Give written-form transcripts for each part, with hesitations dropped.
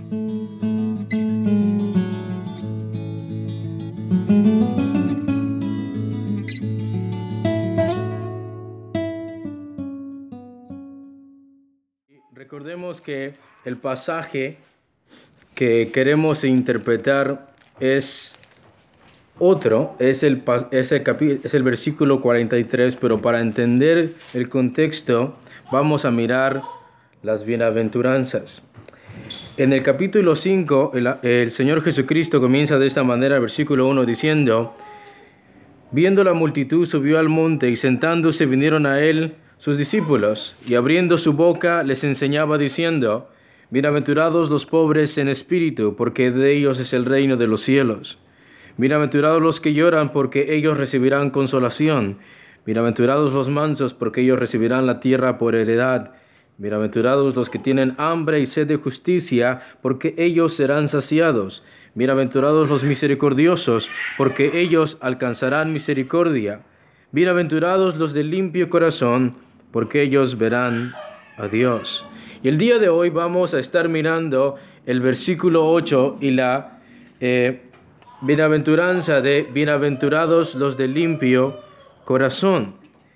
Recordemos que el pasaje que queremos interpretar es otro, es el versículo 43, pero para entender el contexto vamos a mirar las bienaventuranzas. En el capítulo 5, el Señor Jesucristo comienza de esta manera, el versículo 1, diciendo: viendo la multitud, subió al monte, y sentándose vinieron a él sus discípulos, y abriendo su boca les enseñaba diciendo: bienaventurados los pobres en espíritu, porque de ellos es el reino de los cielos. Bienaventurados los que lloran, porque ellos recibirán consolación. Bienaventurados los mansos, porque ellos recibirán la tierra por heredad. Bienaventurados los que tienen hambre y sed de justicia, porque ellos serán saciados. Bienaventurados los misericordiosos, porque ellos alcanzarán misericordia. Bienaventurados los de limpio corazón, porque ellos verán a Dios. Y el día de hoy vamos a estar mirando el versículo 8 y la bienaventuranza de bienaventurados los de limpio corazón.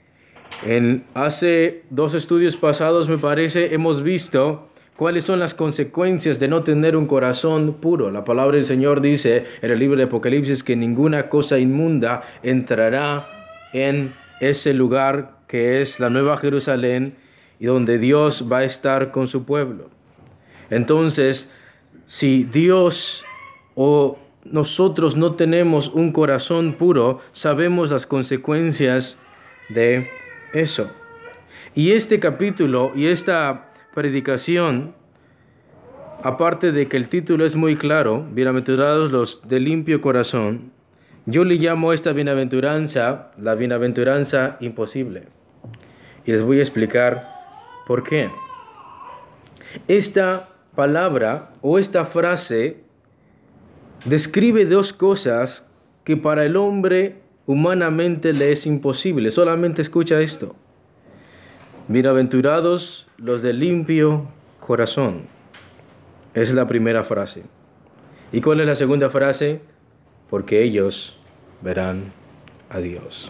Hace 2 estudios pasados, me parece, hemos visto cuáles son las consecuencias de no tener un corazón puro. La palabra del Señor dice en el libro de Apocalipsis que ninguna cosa inmunda entrará en ese lugar que es la Nueva Jerusalén y donde Dios va a estar con su pueblo. Entonces, si Dios o nosotros no tenemos un corazón puro, sabemos las consecuencias de eso. Y este capítulo y esta predicación, aparte de que el título es muy claro, bienaventurados los de limpio corazón, yo le llamo a esta bienaventuranza la bienaventuranza imposible. Y les voy a explicar por qué. Esta palabra o esta frase describe 2 cosas que para el hombre humanamente le es imposible. Solamente escucha esto: bienaventurados los de limpio corazón. Es la primera frase. ¿Y cuál es la segunda frase? Porque ellos verán a Dios.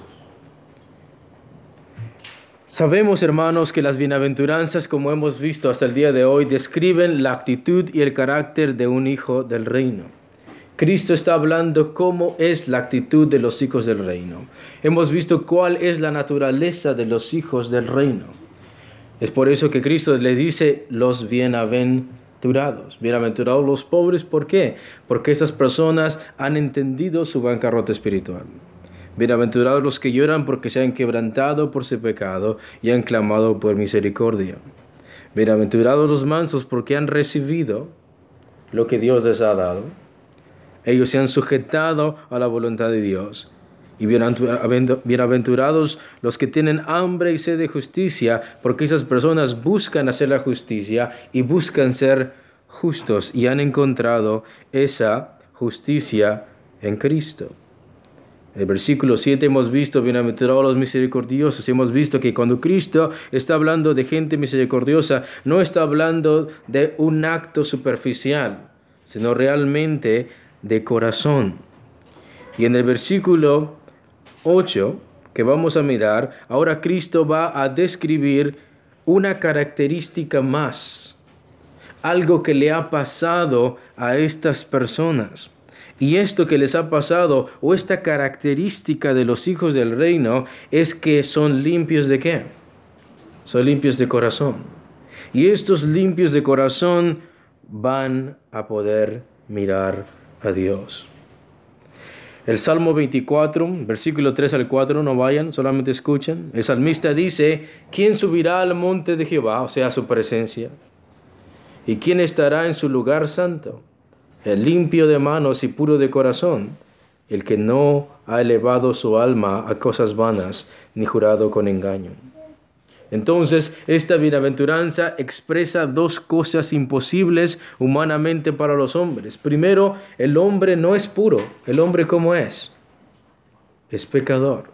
Sabemos, hermanos, que las bienaventuranzas, como hemos visto hasta el día de hoy, describen la actitud y el carácter de un hijo del reino. Cristo está hablando cómo es la actitud de los hijos del reino. Hemos visto cuál es la naturaleza de los hijos del reino. Es por eso que Cristo le dice los bienaventurados. Bienaventurados los pobres, ¿por qué? Porque esas personas han entendido su bancarrota espiritual. Bienaventurados los que lloran, porque se han quebrantado por su pecado y han clamado por misericordia. Bienaventurados los mansos, porque han recibido lo que Dios les ha dado. Ellos se han sujetado a la voluntad de Dios. Y bienaventurados los que tienen hambre y sed de justicia, porque esas personas buscan hacer la justicia y buscan ser justos y han encontrado esa justicia en Cristo. En el versículo 7 hemos visto bienaventurados los misericordiosos. Hemos visto que cuando Cristo está hablando de gente misericordiosa, no está hablando de un acto superficial, sino realmente de corazón. Y en el versículo 8 que vamos a mirar, ahora Cristo va a describir una característica más, algo que le ha pasado a estas personas. Y esto que les ha pasado, o esta característica de los hijos del reino, es que son limpios ¿de qué? Son limpios de corazón. Y estos limpios de corazón van a poder mirar a Dios. El Salmo 24, versículo 3 al 4, no vayan, solamente escuchen. El salmista dice: ¿quién subirá al monte de Jehová, o sea, a su presencia? ¿Y quién estará en su lugar santo? El limpio de manos y puro de corazón, el que no ha elevado su alma a cosas vanas, ni jurado con engaño. Entonces, esta bienaventuranza expresa 2 cosas imposibles humanamente para los hombres. Primero, el hombre no es puro. ¿El hombre cómo es? Es pecador.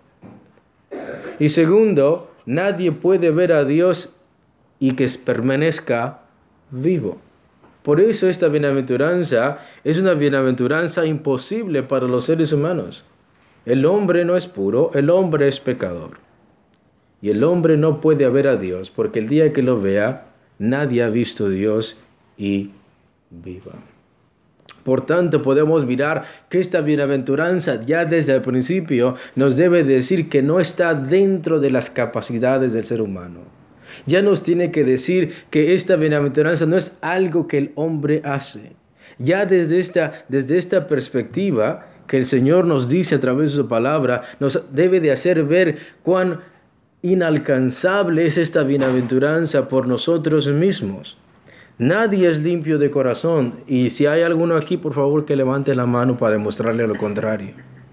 Y segundo, nadie puede ver a Dios y que permanezca vivo. Por eso esta bienaventuranza es una bienaventuranza imposible para los seres humanos. El hombre no es puro, el hombre es pecador. Y el hombre no puede ver a Dios, porque el día que lo vea, nadie ha visto a Dios y viva. Por tanto, podemos mirar que esta bienaventuranza ya desde el principio nos debe decir que no está dentro de las capacidades del ser humano. Ya nos tiene que decir que esta bienaventuranza no es algo que el hombre hace. Ya desde esta perspectiva que el Señor nos dice a través de su palabra, nos debe de hacer ver cuán inalcanzable es esta bienaventuranza por nosotros mismos. Nadie es limpio de corazón. Y si hay alguno aquí, por favor, que levante la mano para demostrarle lo contrario.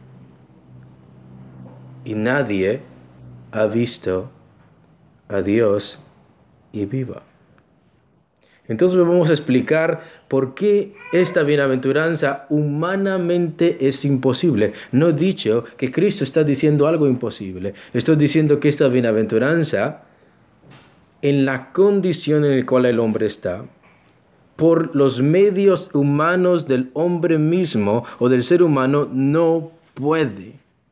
Y nadie ha visto a Dios y viva. Entonces vamos a explicar por qué esta bienaventuranza humanamente es imposible. No he dicho que Cristo está diciendo algo imposible. Estoy diciendo que esta bienaventuranza, en la condición en la cual el hombre está, por los medios humanos del hombre mismo o del ser humano, no puede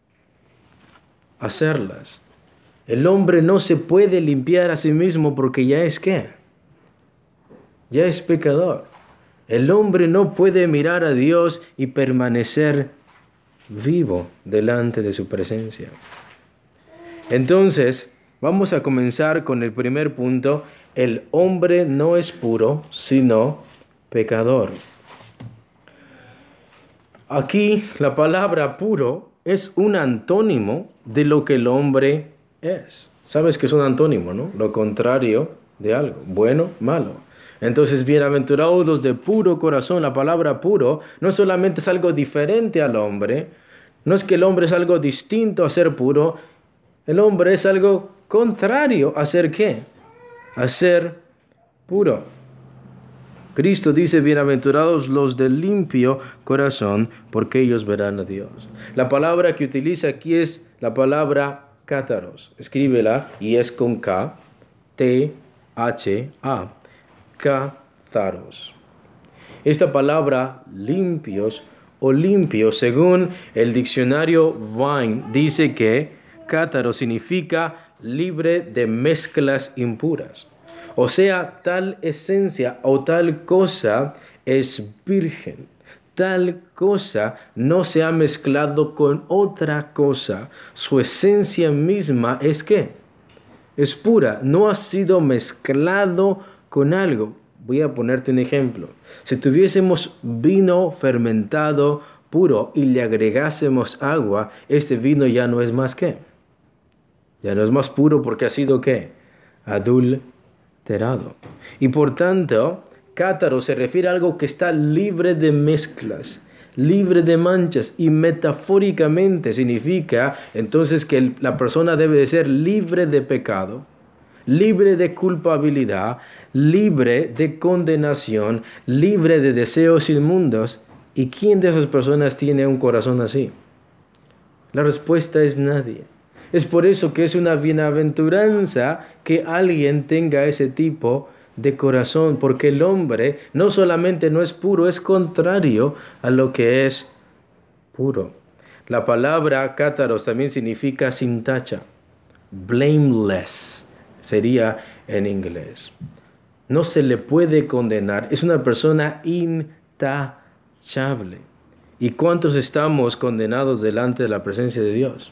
hacerlas. El hombre no se puede limpiar a sí mismo porque ya es ¿qué? Ya es pecador. El hombre no puede mirar a Dios y permanecer vivo delante de su presencia. Entonces, vamos a comenzar con el primer punto. El hombre no es puro, sino pecador. Aquí la palabra puro es un antónimo de lo que el hombre es. Sabes que es un antónimo, ¿no? Lo contrario de algo, bueno, malo. Entonces, bienaventurados los de puro corazón. La palabra puro no solamente es algo diferente al hombre, no es que el hombre es algo distinto a ser puro, el hombre es algo contrario a ser ¿qué? A ser puro. Cristo dice, bienaventurados los de limpio corazón, porque ellos verán a Dios. La palabra que utiliza aquí es la palabra cátaros. Escríbela y es con K, T-H-A. Cátaros. Esta palabra limpios o limpio, según el diccionario Vine, dice que cátaro significa libre de mezclas impuras. O sea, tal esencia o tal cosa es virgen. Tal cosa no se ha mezclado con otra cosa. Su esencia misma es ¿qué? Es pura. No ha sido mezclado con algo. Voy a ponerte un ejemplo. Si tuviésemos vino fermentado puro y le agregásemos agua, este vino ya no es más ¿qué? Ya no es más puro porque ha sido ¿qué? Adulterado. Y por tanto, cátaro se refiere a algo que está libre de mezclas, libre de manchas, y metafóricamente significa entonces que la persona debe de ser libre de pecado, libre de culpabilidad, libre de condenación, libre de deseos inmundos. ¿Y quién de esas personas tiene un corazón así? La respuesta es nadie. Es por eso que es una bienaventuranza que alguien tenga ese tipo de corazón, porque el hombre no solamente no es puro, es contrario a lo que es puro. La palabra cátaros también significa sin tacha, blameless sería en inglés. No se le puede condenar, es una persona intachable. ¿Y cuántos estamos condenados delante de la presencia de Dios?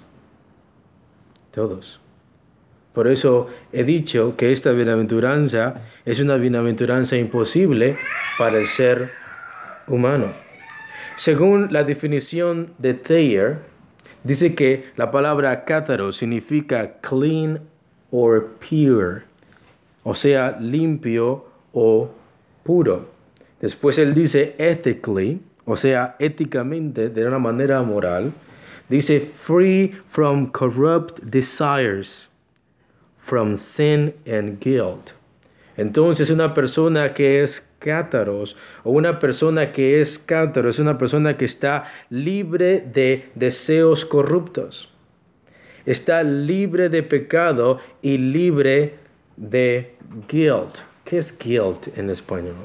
Todos. Por eso he dicho que esta bienaventuranza es una bienaventuranza imposible para el ser humano. Según la definición de Thayer, dice que la palabra cátaro significa clean or pure, o sea, limpio o puro. Después él dice ethically, o sea, éticamente, de una manera moral. Dice free from corrupt desires, from sin and guilt. Entonces una persona que es cátaros o una persona que es cántaro es una persona que está libre de deseos corruptos. Está libre de pecado y libre de guilt. ¿Qué es guilt en español?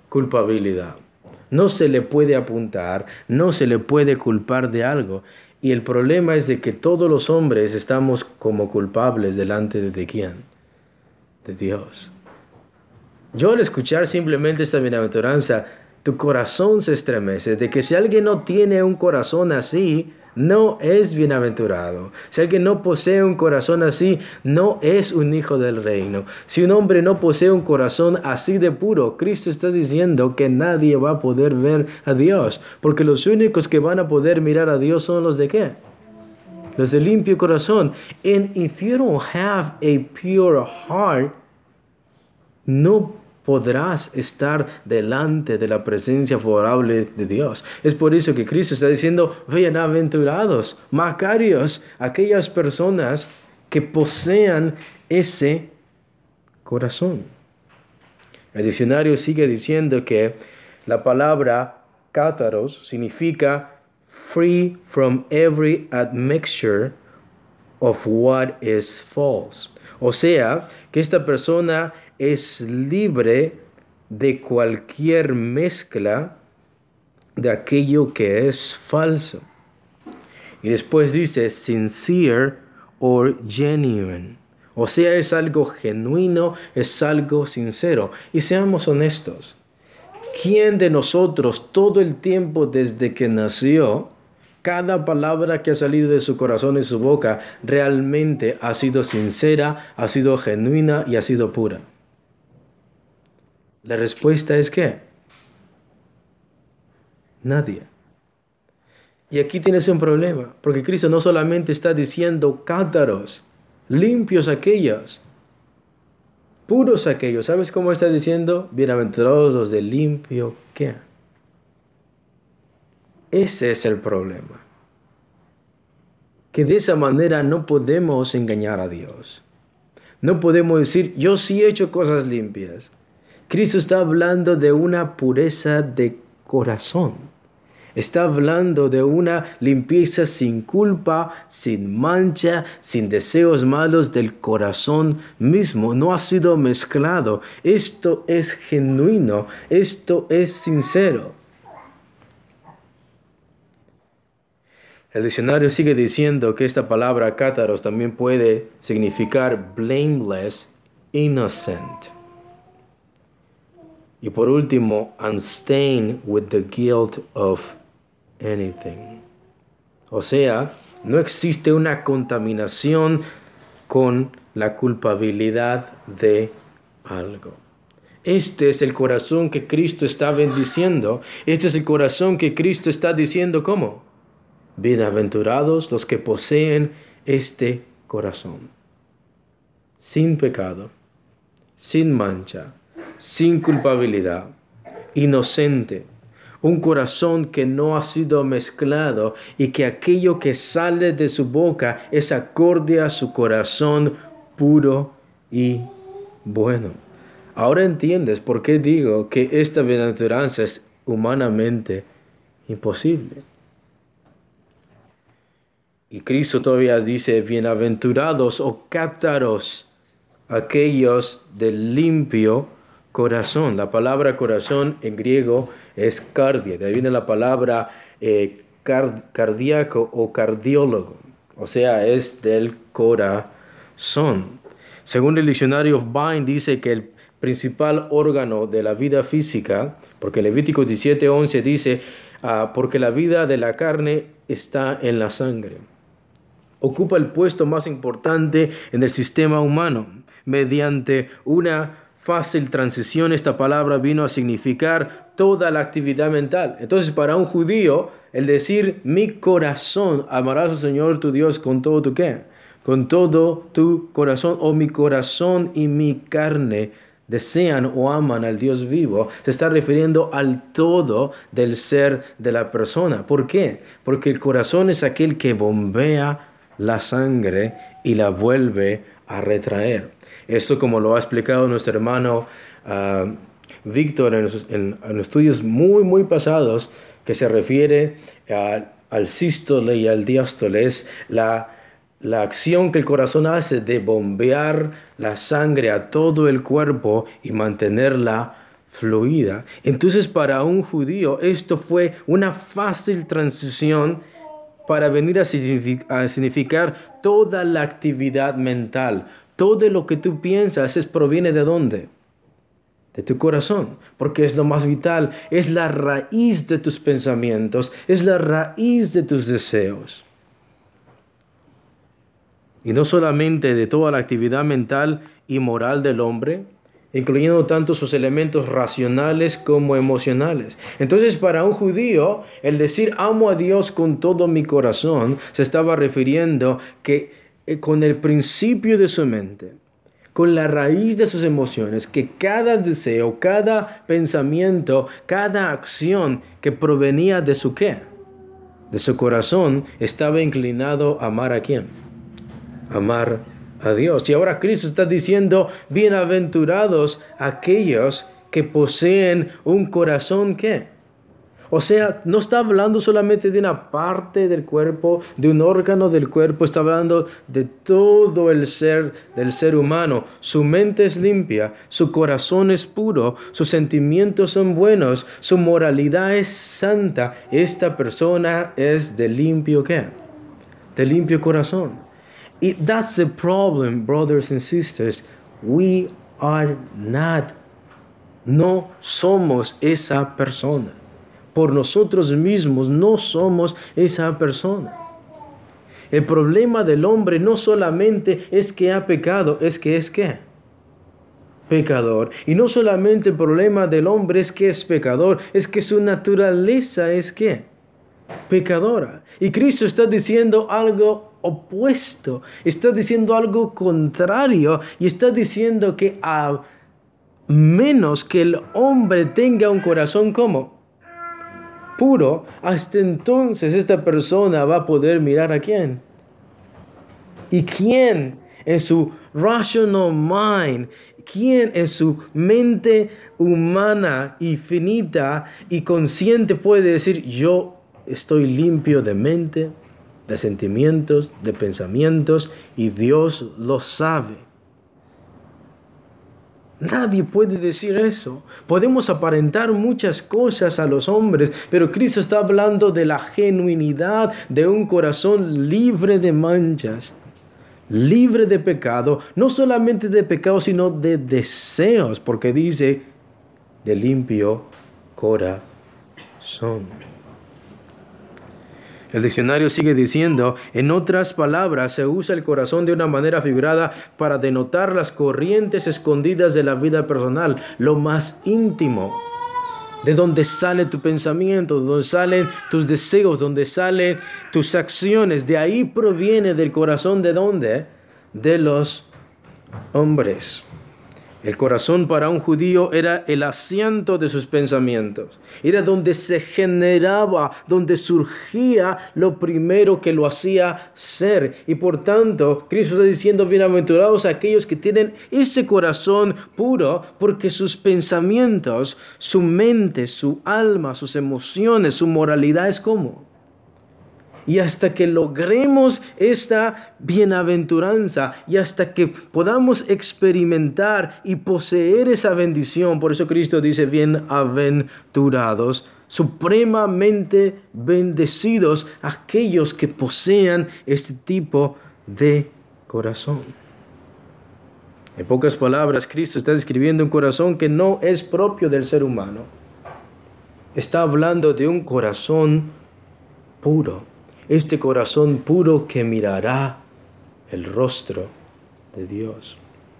culpabilidad. No se le puede apuntar, no se le puede culpar de algo. Y el problema es de que todos los hombres estamos como culpables delante de ¿quién? De Dios. Yo al escuchar simplemente esta bienaventuranza, tu corazón se estremece, de que si alguien no tiene un corazón así, no es bienaventurado. Si alguien no posee un corazón así, no es un hijo del reino. Si un hombre no posee un corazón así de puro, Cristo está diciendo que nadie va a poder ver a Dios, porque los únicos que van a poder mirar a Dios son los de ¿qué? Los de limpio corazón. And if you don't have a pure heart, no podrás estar delante de la presencia favorable de Dios. Es por eso que Cristo está diciendo, bienaventurados, macarios, aquellas personas que posean ese corazón. El diccionario sigue diciendo que la palabra cátaros significa free from every admixture of what is false. O sea, que esta persona es libre de cualquier mezcla de aquello que es falso. Y después dice sincere or genuine. O sea, es algo genuino, es algo sincero. Y seamos honestos. ¿Quién de nosotros todo el tiempo desde que nació, cada palabra que ha salido de su corazón y su boca realmente ha sido sincera, ha sido genuina y ha sido pura? La respuesta es ¿qué? Nadie. Y aquí tienes un problema, porque Cristo no solamente está diciendo cátaros, limpios aquellos, puros aquellos. ¿Sabes cómo está diciendo? Bienaventurados los de limpio ¿qué? Ese es el problema. Que de esa manera no podemos engañar a Dios. No podemos decir, yo sí he hecho cosas limpias. Cristo está hablando de una pureza de corazón. Está hablando de una limpieza sin culpa, sin mancha, sin deseos malos del corazón mismo. No ha sido mezclado. Esto es genuino. Esto es sincero. El diccionario sigue diciendo que esta palabra cátaros también puede significar blameless, innocent. Y por último, unstained with the guilt of anything. O sea, no existe una contaminación con la culpabilidad de algo. Este es el corazón que Cristo está bendiciendo. Este es el corazón que Cristo está diciendo ¿cómo? Bienaventurados los que poseen este corazón. Sin pecado, sin mancha, sin culpabilidad, inocente, un corazón que no ha sido mezclado y que aquello que sale de su boca es acorde a su corazón puro y bueno. Ahora entiendes por qué digo que esta bienaventuranza es humanamente imposible. Y Cristo todavía dice, bienaventurados o cátaros, aquellos de limpio corazón. La palabra corazón en griego es cardia. De ahí viene la palabra cardíaco o cardiólogo. O sea, es del corazón. Según el diccionario of Vine dice que el principal órgano de la vida física, porque Levítico 17:11 dice, porque la vida de la carne está en la sangre. Ocupa el puesto más importante en el sistema humano. Mediante una fácil transición, esta palabra vino a significar toda la actividad mental. Entonces, para un judío, el decir mi corazón, amarás al Señor tu Dios con todo tu ¿qué? Con todo tu corazón, o mi corazón y mi carne desean o aman al Dios vivo, se está refiriendo al todo del ser de la persona. ¿Por qué? Porque el corazón es aquel que bombea la sangre y la vuelve a retraer. Esto, como lo ha explicado nuestro hermano Víctor en estudios muy pasados, que se refiere al sístole y al diástole, es la acción que el corazón hace de bombear la sangre a todo el cuerpo y mantenerla fluida. Entonces para un judío esto fue una fácil transición para venir a significar toda la actividad mental. Todo lo que tú piensas proviene ¿de dónde? De tu corazón, porque es lo más vital, es la raíz de tus pensamientos, es la raíz de tus deseos. Y no solamente de toda la actividad mental y moral del hombre, incluyendo tanto sus elementos racionales como emocionales. Entonces, para un judío, el decir amo a Dios con todo mi corazón, se estaba refiriendo que con el principio de su mente, con la raíz de sus emociones, que cada deseo, cada pensamiento, cada acción que provenía de su ¿qué? De su corazón, estaba inclinado a amar ¿a quién? Amar a Dios. Y ahora Cristo está diciendo, bienaventurados aquellos que poseen un corazón ¿qué? O sea, no está hablando solamente de una parte del cuerpo, de un órgano del cuerpo, está hablando de todo el ser del ser humano. Su mente es limpia, su corazón es puro, sus sentimientos son buenos, su moralidad es santa. Esta persona es de limpio ¿qué? De limpio corazón. That's the problem, brothers and sisters. We are not. No somos esa persona. Por nosotros mismos no somos esa persona. El problema del hombre no solamente es que ha pecado, es que es ¿qué? Pecador. Y no solamente el problema del hombre es que es pecador, es que su naturaleza es ¿qué? Pecadora. Y Cristo está diciendo algo opuesto, está diciendo algo contrario y está diciendo que a menos que el hombre tenga un corazón como puro, hasta entonces esta persona va a poder mirar a quién. ¿Y quién en su rational mind, quién en su mente humana y finita y consciente puede decir yo estoy limpio de mente, de sentimientos, de pensamientos y Dios lo sabe? Nadie puede decir eso. Podemos aparentar muchas cosas a los hombres, pero Cristo está hablando de la genuinidad de un corazón libre de manchas, libre de pecado, no solamente de pecado, sino de deseos, porque dice de limpio corazón. El diccionario sigue diciendo, en otras palabras, se usa el corazón de una manera figurada para denotar las corrientes escondidas de la vida personal, lo más íntimo, de donde sale tu pensamiento, de donde salen tus deseos, donde salen tus acciones. De ahí proviene del corazón, ¿de dónde? De los hombres. El corazón para un judío era el asiento de sus pensamientos. Era donde se generaba, donde surgía lo primero que lo hacía ser. Y por tanto, Cristo está diciendo, bienaventurados aquellos que tienen ese corazón puro, porque sus pensamientos, su mente, su alma, sus emociones, su moralidad es como. Y hasta que logremos esta bienaventuranza y hasta que podamos experimentar y poseer esa bendición, por eso Cristo dice bienaventurados, supremamente bendecidos aquellos que posean este tipo de corazón. En pocas palabras, Cristo está describiendo un corazón que no es propio del ser humano. Está hablando de un corazón puro. Este corazón puro que mirará el rostro de Dios.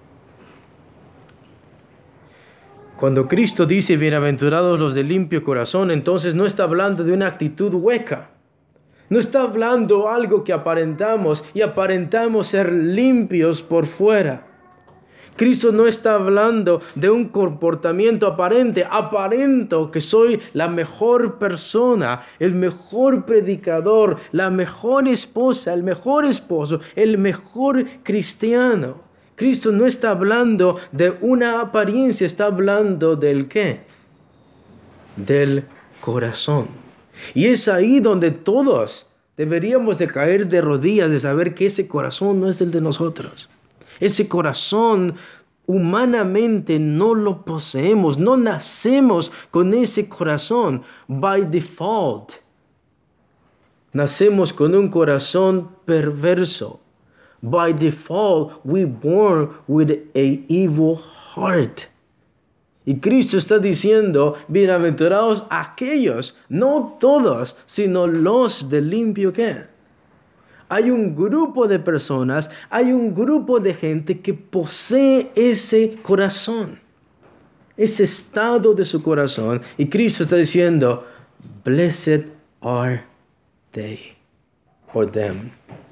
Cuando Cristo dice bienaventurados los de limpio corazón, entonces no está hablando de una actitud hueca. No está hablando algo que aparentamos y aparentamos ser limpios por fuera. Cristo no está hablando de un comportamiento aparente. Aparento que soy la mejor persona, el mejor predicador, la mejor esposa, el mejor esposo, el mejor cristiano. Cristo no está hablando de una apariencia, está hablando del ¿qué? Del corazón. Y es ahí donde todos deberíamos de caer de rodillas, de saber que ese corazón no es el de nosotros. Ese corazón humanamente no lo poseemos, no nacemos con ese corazón by default. Nacemos con un corazón perverso. By default, we born with a evil heart. Y Cristo está diciendo, bienaventurados aquellos, no todos, sino los de limpio ¿qué? Hay un grupo de personas, hay un grupo de gente que posee ese corazón, ese estado de su corazón. Y Cristo está diciendo, blessed are they, or them.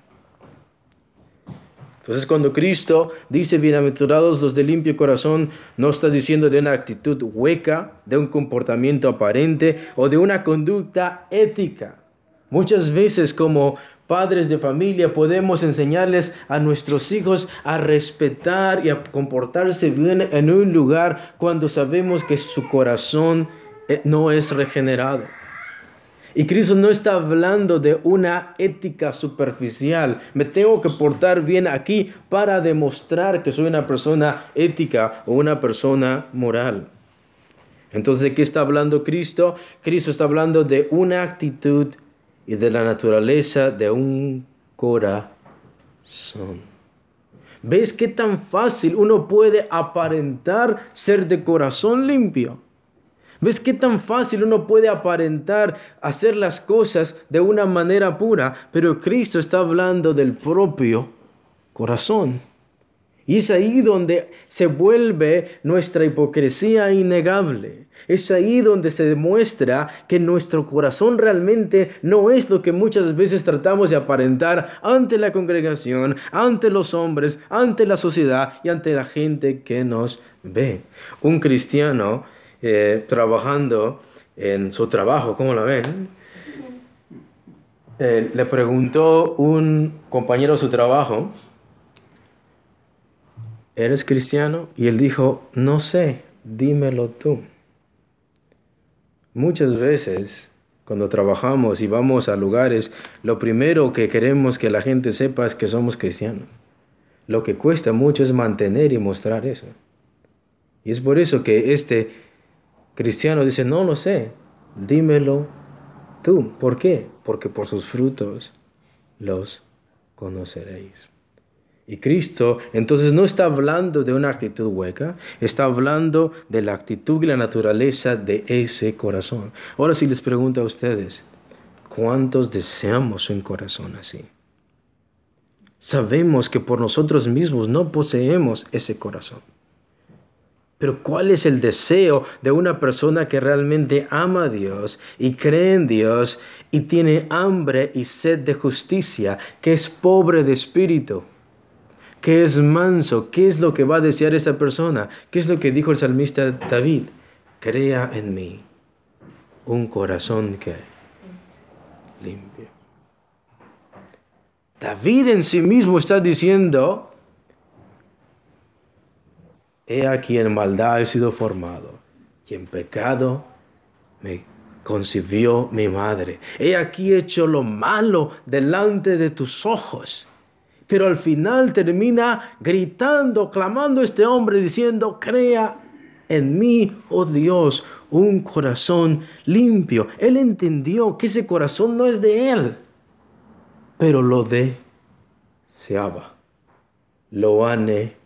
Entonces cuando Cristo dice bienaventurados los de limpio corazón, no está diciendo de una actitud hueca, de un comportamiento aparente o de una conducta ética. Muchas veces como padres de familia podemos enseñarles a nuestros hijos a respetar y a comportarse bien en un lugar cuando sabemos que su corazón no es regenerado. Y Cristo no está hablando de una ética superficial. Me tengo que portar bien aquí para demostrar que soy una persona ética o una persona moral. Entonces, ¿de qué está hablando Cristo? Cristo está hablando de una actitud y de la naturaleza de un corazón. ¿Ves qué tan fácil uno puede aparentar ser de corazón limpio? ¿Ves qué tan fácil uno puede aparentar hacer las cosas de una manera pura? Pero Cristo está hablando del propio corazón. Y es ahí donde se vuelve nuestra hipocresía innegable. Es ahí donde se demuestra que nuestro corazón realmente no es lo que muchas veces tratamos de aparentar ante la congregación, ante los hombres, ante la sociedad y ante la gente que nos ve. Un cristiano trabajando en su trabajo, ¿cómo la ven? Le preguntó un compañero de su trabajo, ¿eres cristiano? Y él dijo, no sé, dímelo tú. Muchas veces, cuando trabajamos y vamos a lugares, lo primero que queremos que la gente sepa es que somos cristianos. Lo que cuesta mucho es mantener y mostrar eso. Y es por eso que este cristiano dice, no lo sé, dímelo tú. ¿Por qué? Porque por sus frutos los conoceréis. Y Cristo entonces no está hablando de una actitud hueca, está hablando de la actitud y la naturaleza de ese corazón. Ahora sí les pregunto a ustedes, ¿cuántos deseamos un corazón así? Sabemos que por nosotros mismos no poseemos ese corazón. Pero ¿cuál es el deseo de una persona que realmente ama a Dios y cree en Dios y tiene hambre y sed de justicia, que es pobre de espíritu, que es manso? ¿Qué es lo que va a desear esa persona? ¿Qué es lo que dijo el salmista David? Crea en mí un corazón que limpio. David en sí mismo está diciendo, he aquí en maldad he sido formado, y en pecado me concibió mi madre. He aquí hecho lo malo delante de tus ojos. Pero al final termina gritando, clamando a este hombre, diciendo, crea en mí, oh Dios, un corazón limpio. Él entendió que ese corazón no es de él, pero lo deseaba, lo anhelaba.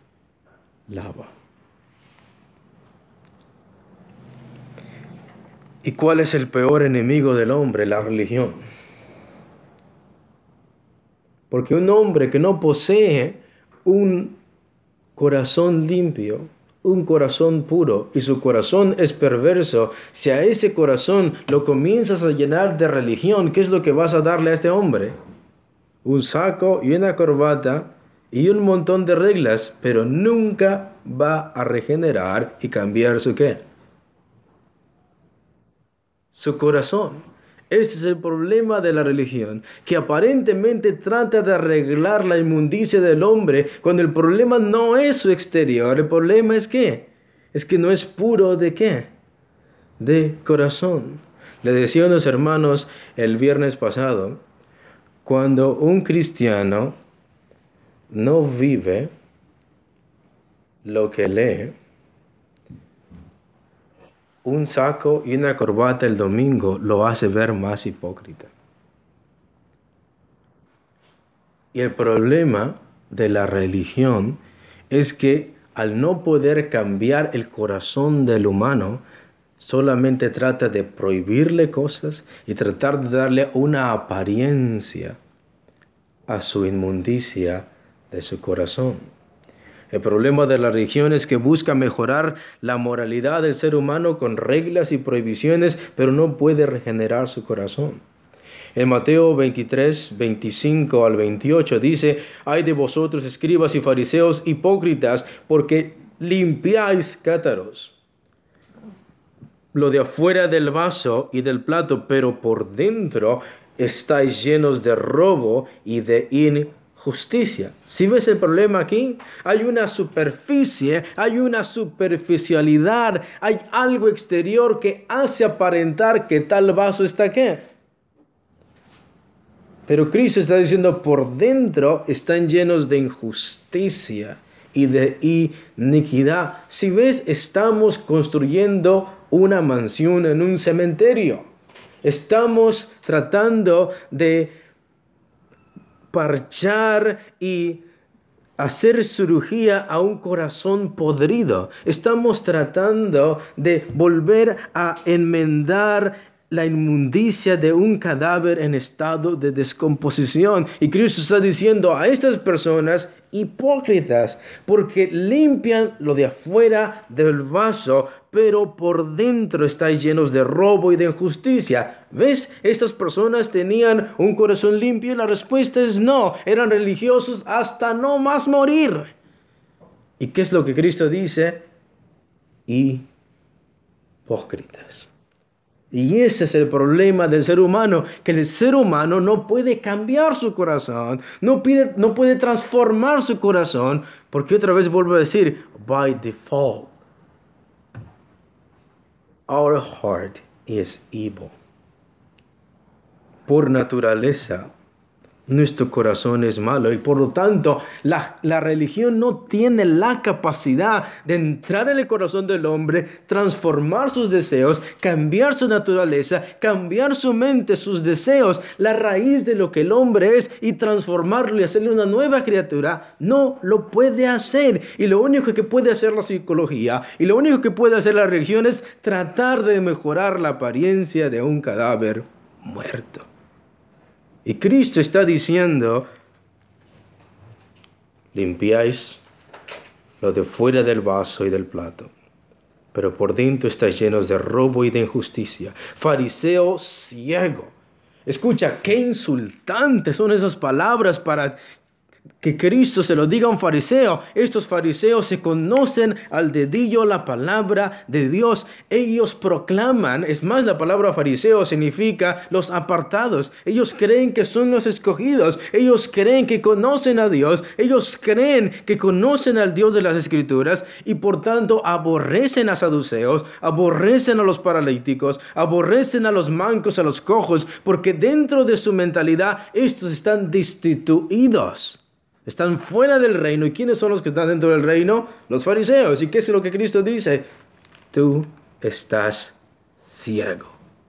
¿Y cuál es el peor enemigo del hombre? La religión. Porque un hombre que no posee un corazón limpio, un corazón puro, y su corazón es perverso, si a ese corazón lo comienzas a llenar de religión, ¿qué es lo que vas a darle a este hombre? Un saco y una corbata y un montón de reglas, pero nunca va a regenerar y cambiar su ¿qué? Su corazón. Ese es el problema de la religión, que aparentemente trata de arreglar la inmundicia del hombre, cuando el problema no es su exterior, el problema es ¿qué? Es que no es puro ¿de qué? De corazón. Le decía a unos hermanos el viernes pasado, cuando un cristiano no vive lo que lee, un saco y una corbata el domingo lo hace ver más hipócrita. Y el problema de la religión es que al no poder cambiar el corazón del humano, solamente trata de prohibirle cosas y tratar de darle una apariencia a su inmundicia de su corazón. El problema de la religión es que busca mejorar la moralidad del ser humano con reglas y prohibiciones, pero no puede regenerar su corazón. En Mateo 23, 25 al 28 dice: «Ay de vosotros, escribas y fariseos hipócritas, porque limpiáis cátaros, lo de afuera del vaso y del plato, pero por dentro estáis llenos de robo y de injusticia». ¿Sí ves el problema aquí? Hay una superficie, hay una superficialidad, hay algo exterior que hace aparentar que tal vaso está ¿qué? Pero Cristo está diciendo, por dentro están llenos de injusticia y de iniquidad. Si ves, estamos construyendo una mansión en un cementerio. Estamos tratando de parchar y hacer cirugía a un corazón podrido. Estamos tratando de volver a enmendar la inmundicia de un cadáver en estado de descomposición. Y Cristo está diciendo a estas personas hipócritas, porque limpian lo de afuera del vaso, pero por dentro estáis llenos de robo y de injusticia. ¿Ves? Estas personas tenían un corazón limpio y la respuesta es no. Eran religiosos hasta no más morir. ¿Y qué es lo que Cristo dice? Hipócritas. Y ese es el problema del ser humano, que el ser humano no puede cambiar su corazón, no puede transformar su corazón, porque otra vez vuelvo a decir, by default, our heart is evil. Por naturaleza, nuestro corazón es malo y por lo tanto la religión no tiene la capacidad de entrar en el corazón del hombre, transformar sus deseos, cambiar su naturaleza, cambiar su mente, sus deseos, la raíz de lo que el hombre es y transformarlo y hacerle una nueva criatura. No lo puede hacer. Y lo único que puede hacer la psicología y lo único que puede hacer la religión es tratar de mejorar la apariencia de un cadáver muerto. Y Cristo está diciendo, limpiáis lo de fuera del vaso y del plato, pero por dentro estáis llenos de robo y de injusticia. Fariseo ciego. Escucha, qué insultantes son esas palabras para que Cristo se lo diga a un fariseo. Estos fariseos se conocen al dedillo la palabra de Dios. Ellos proclaman, es más, la palabra fariseo significa los apartados. Ellos creen que son los escogidos. Ellos creen que conocen a Dios. Ellos creen que conocen al Dios de las Escrituras y por tanto aborrecen a saduceos, aborrecen a los paralíticos, aborrecen a los mancos, a los cojos, porque dentro de su mentalidad estos están destituidos. Están fuera del reino. ¿Y quiénes son los que están dentro del reino? Los fariseos. ¿Y qué es lo que Cristo dice? Tú estás ciego.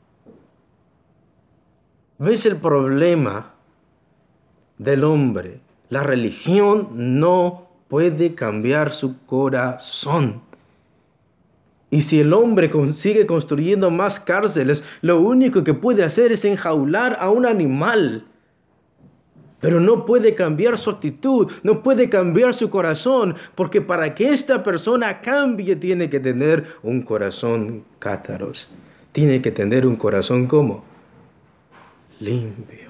¿Ves el problema del hombre? La religión no puede cambiar su corazón. Y si el hombre sigue construyendo más cárceles, lo único que puede hacer es enjaular a un animal. Pero no puede cambiar su actitud, no puede cambiar su corazón, porque para que esta persona cambie tiene que tener un corazón cátaros. Tiene que tener un corazón ¿cómo? Limpio.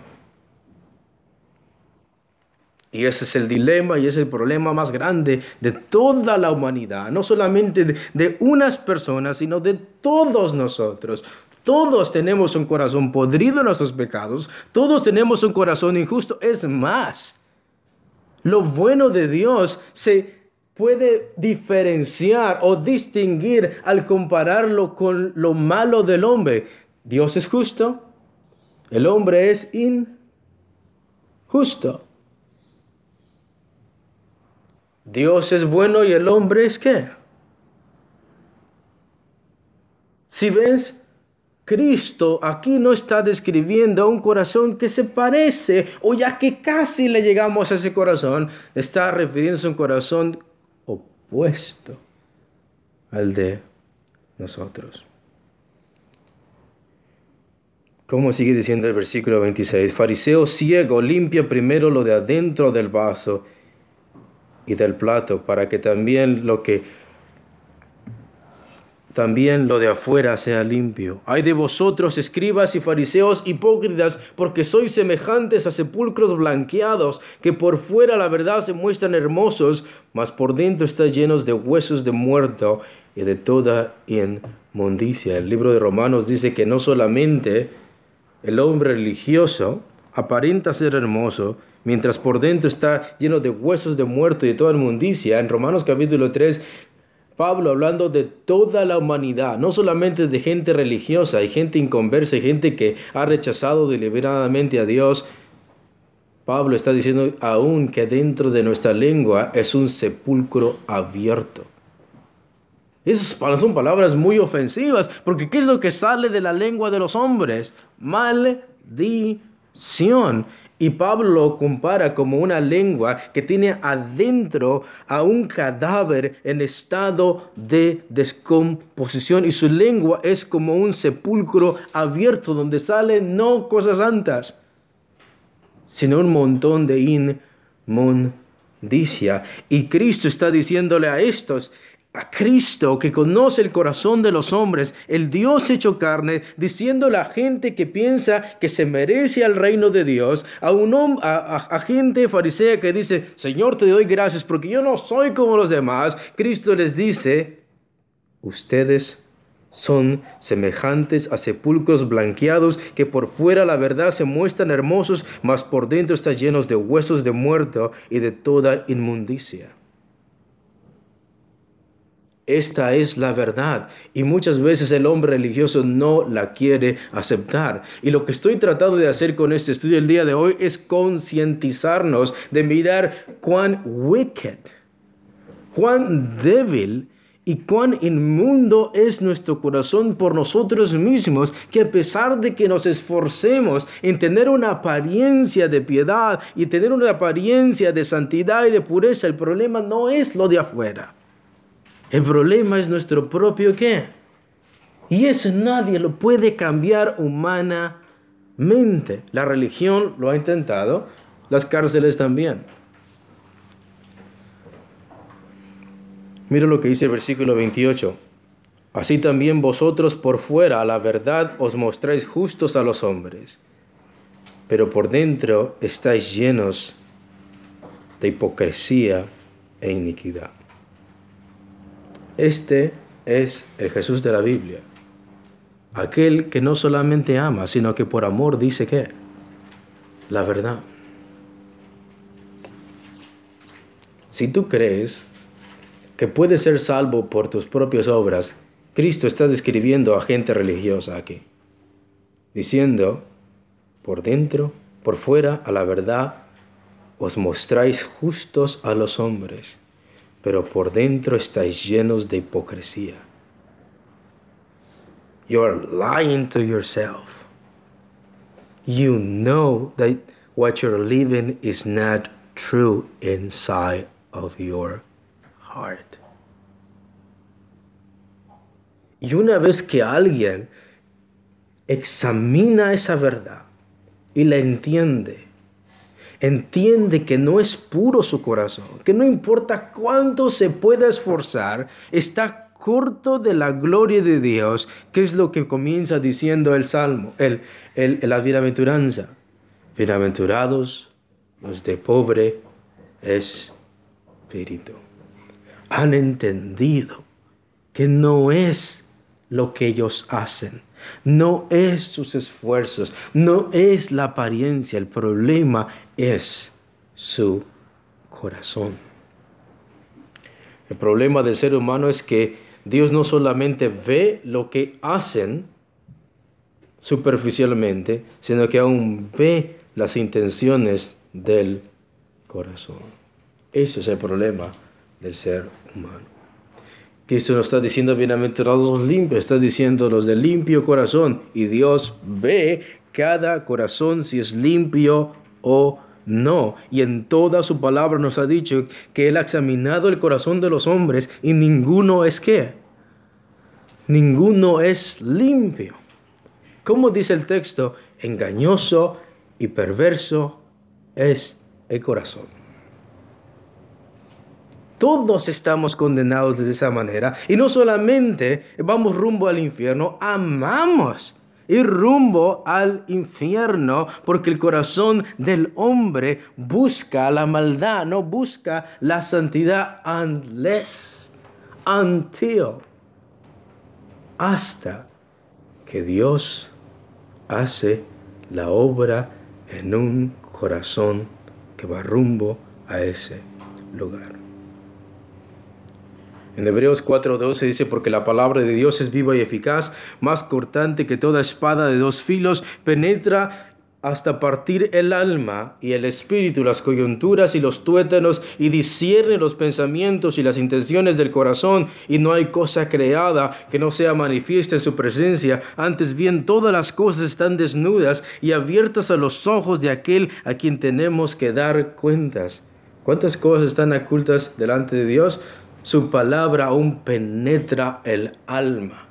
Y ese es el dilema y ese es el problema más grande de toda la humanidad. No solamente de unas personas, sino de todos nosotros. Todos tenemos un corazón podrido en nuestros pecados. Todos tenemos un corazón injusto. Es más, lo bueno de Dios se puede diferenciar o distinguir al compararlo con lo malo del hombre. Dios es justo. El hombre es injusto. Dios es bueno y el hombre es ¿qué? Si ves, Cristo aquí no está describiendo un corazón que se parece o ya que casi le llegamos a ese corazón, está refiriéndose a un corazón opuesto al de nosotros. ¿Cómo sigue diciendo el versículo 26? Fariseo ciego, limpia primero lo de adentro del vaso y del plato, para que también lo de afuera sea limpio. Ay de vosotros, escribas y fariseos hipócritas, porque sois semejantes a sepulcros blanqueados, que por fuera la verdad se muestran hermosos, mas por dentro están llenos de huesos de muerto y de toda inmundicia. El libro de Romanos dice que no solamente el hombre religioso aparenta ser hermoso, mientras por dentro está lleno de huesos de muerto y de toda inmundicia. En Romanos capítulo 3, Pablo hablando de toda la humanidad, no solamente de gente religiosa, hay gente inconversa, hay gente que ha rechazado deliberadamente a Dios. Pablo está diciendo aún que dentro de nuestra lengua es un sepulcro abierto. Esas son palabras muy ofensivas, porque ¿qué es lo que sale de la lengua de los hombres? Maldición. Y Pablo lo compara como una lengua que tiene adentro a un cadáver en estado de descomposición. Y su lengua es como un sepulcro abierto donde salen no cosas santas, sino un montón de inmundicia. Y Cristo está diciéndole a estos, a Cristo que conoce el corazón de los hombres, el Dios hecho carne, diciendo a la gente que piensa que se merece al reino de Dios, a gente farisea que dice, Señor, te doy gracias porque yo no soy como los demás. Cristo les dice, ustedes son semejantes a sepulcros blanqueados, que por fuera la verdad se muestran hermosos, mas por dentro están llenos de huesos de muerto y de toda inmundicia. Esta es la verdad y muchas veces el hombre religioso no la quiere aceptar. Y lo que estoy tratando de hacer con este estudio el día de hoy es concientizarnos de mirar cuán wicked, cuán débil y cuán inmundo es nuestro corazón por nosotros mismos, que a pesar de que nos esforcemos en tener una apariencia de piedad y tener una apariencia de santidad y de pureza, el problema no es lo de afuera. El problema es nuestro propio ¿qué? Y eso nadie lo puede cambiar humanamente. La religión lo ha intentado, las cárceles también. Mira lo que dice el versículo 28. Así también vosotros por fuera a la verdad os mostráis justos a los hombres, pero por dentro estáis llenos de hipocresía e iniquidad. Este es el Jesús de la Biblia. Aquel que no solamente ama, sino que por amor dice ¿qué? La verdad. Si tú crees que puedes ser salvo por tus propias obras, Cristo está describiendo a gente religiosa aquí, diciendo, por dentro, por fuera, a la verdad, os mostráis justos a los hombres, pero por dentro estáis llenos de hipocresía. You are lying to yourself. You know that what you're living is not true inside of your heart. Y una vez que alguien examina esa verdad y la entiende que no es puro su corazón, que no importa cuánto se pueda esforzar, está corto de la gloria de Dios, que es lo que comienza diciendo el Salmo, la bienaventuranza. Bienaventurados los de pobre espíritu. Han entendido que no es lo que ellos hacen, no es sus esfuerzos, no es la apariencia, el problema es su corazón. El problema del ser humano es que Dios no solamente ve lo que hacen superficialmente, sino que aún ve las intenciones del corazón. Ese es el problema del ser humano. Cristo no está diciendo bienaventurados los limpios, está diciendo los de limpio corazón. Y Dios ve cada corazón si es limpio o no. Y en toda su palabra nos ha dicho que Él ha examinado el corazón de los hombres y ninguno es ¿qué? Ninguno es limpio. ¿Cómo dice el texto? Engañoso y perverso es el corazón. Todos estamos condenados de esa manera. Y no solamente vamos rumbo al infierno, amamos ir rumbo al infierno, porque el corazón del hombre busca la maldad, no busca la santidad hasta que Dios hace la obra en un corazón que va rumbo a ese lugar. En Hebreos 4:12 dice, porque la palabra de Dios es viva y eficaz, más cortante que toda espada de dos filos, penetra hasta partir el alma y el espíritu, las coyunturas y los tuétanos, y discierne los pensamientos y las intenciones del corazón, y no hay cosa creada que no sea manifiesta en su presencia. Antes bien, todas las cosas están desnudas y abiertas a los ojos de aquel a quien tenemos que dar cuentas. ¿Cuántas cosas están ocultas delante de Dios? Su palabra aún penetra el alma.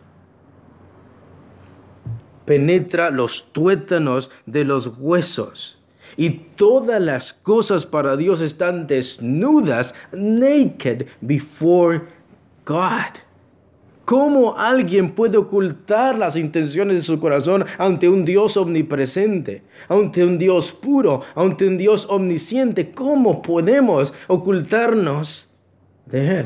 Penetra los tuétanos de los huesos. Y todas las cosas para Dios están desnudas, naked before God. ¿Cómo alguien puede ocultar las intenciones de su corazón ante un Dios omnipresente, ante un Dios puro, ante un Dios omnisciente? ¿Cómo podemos ocultarnos de Él?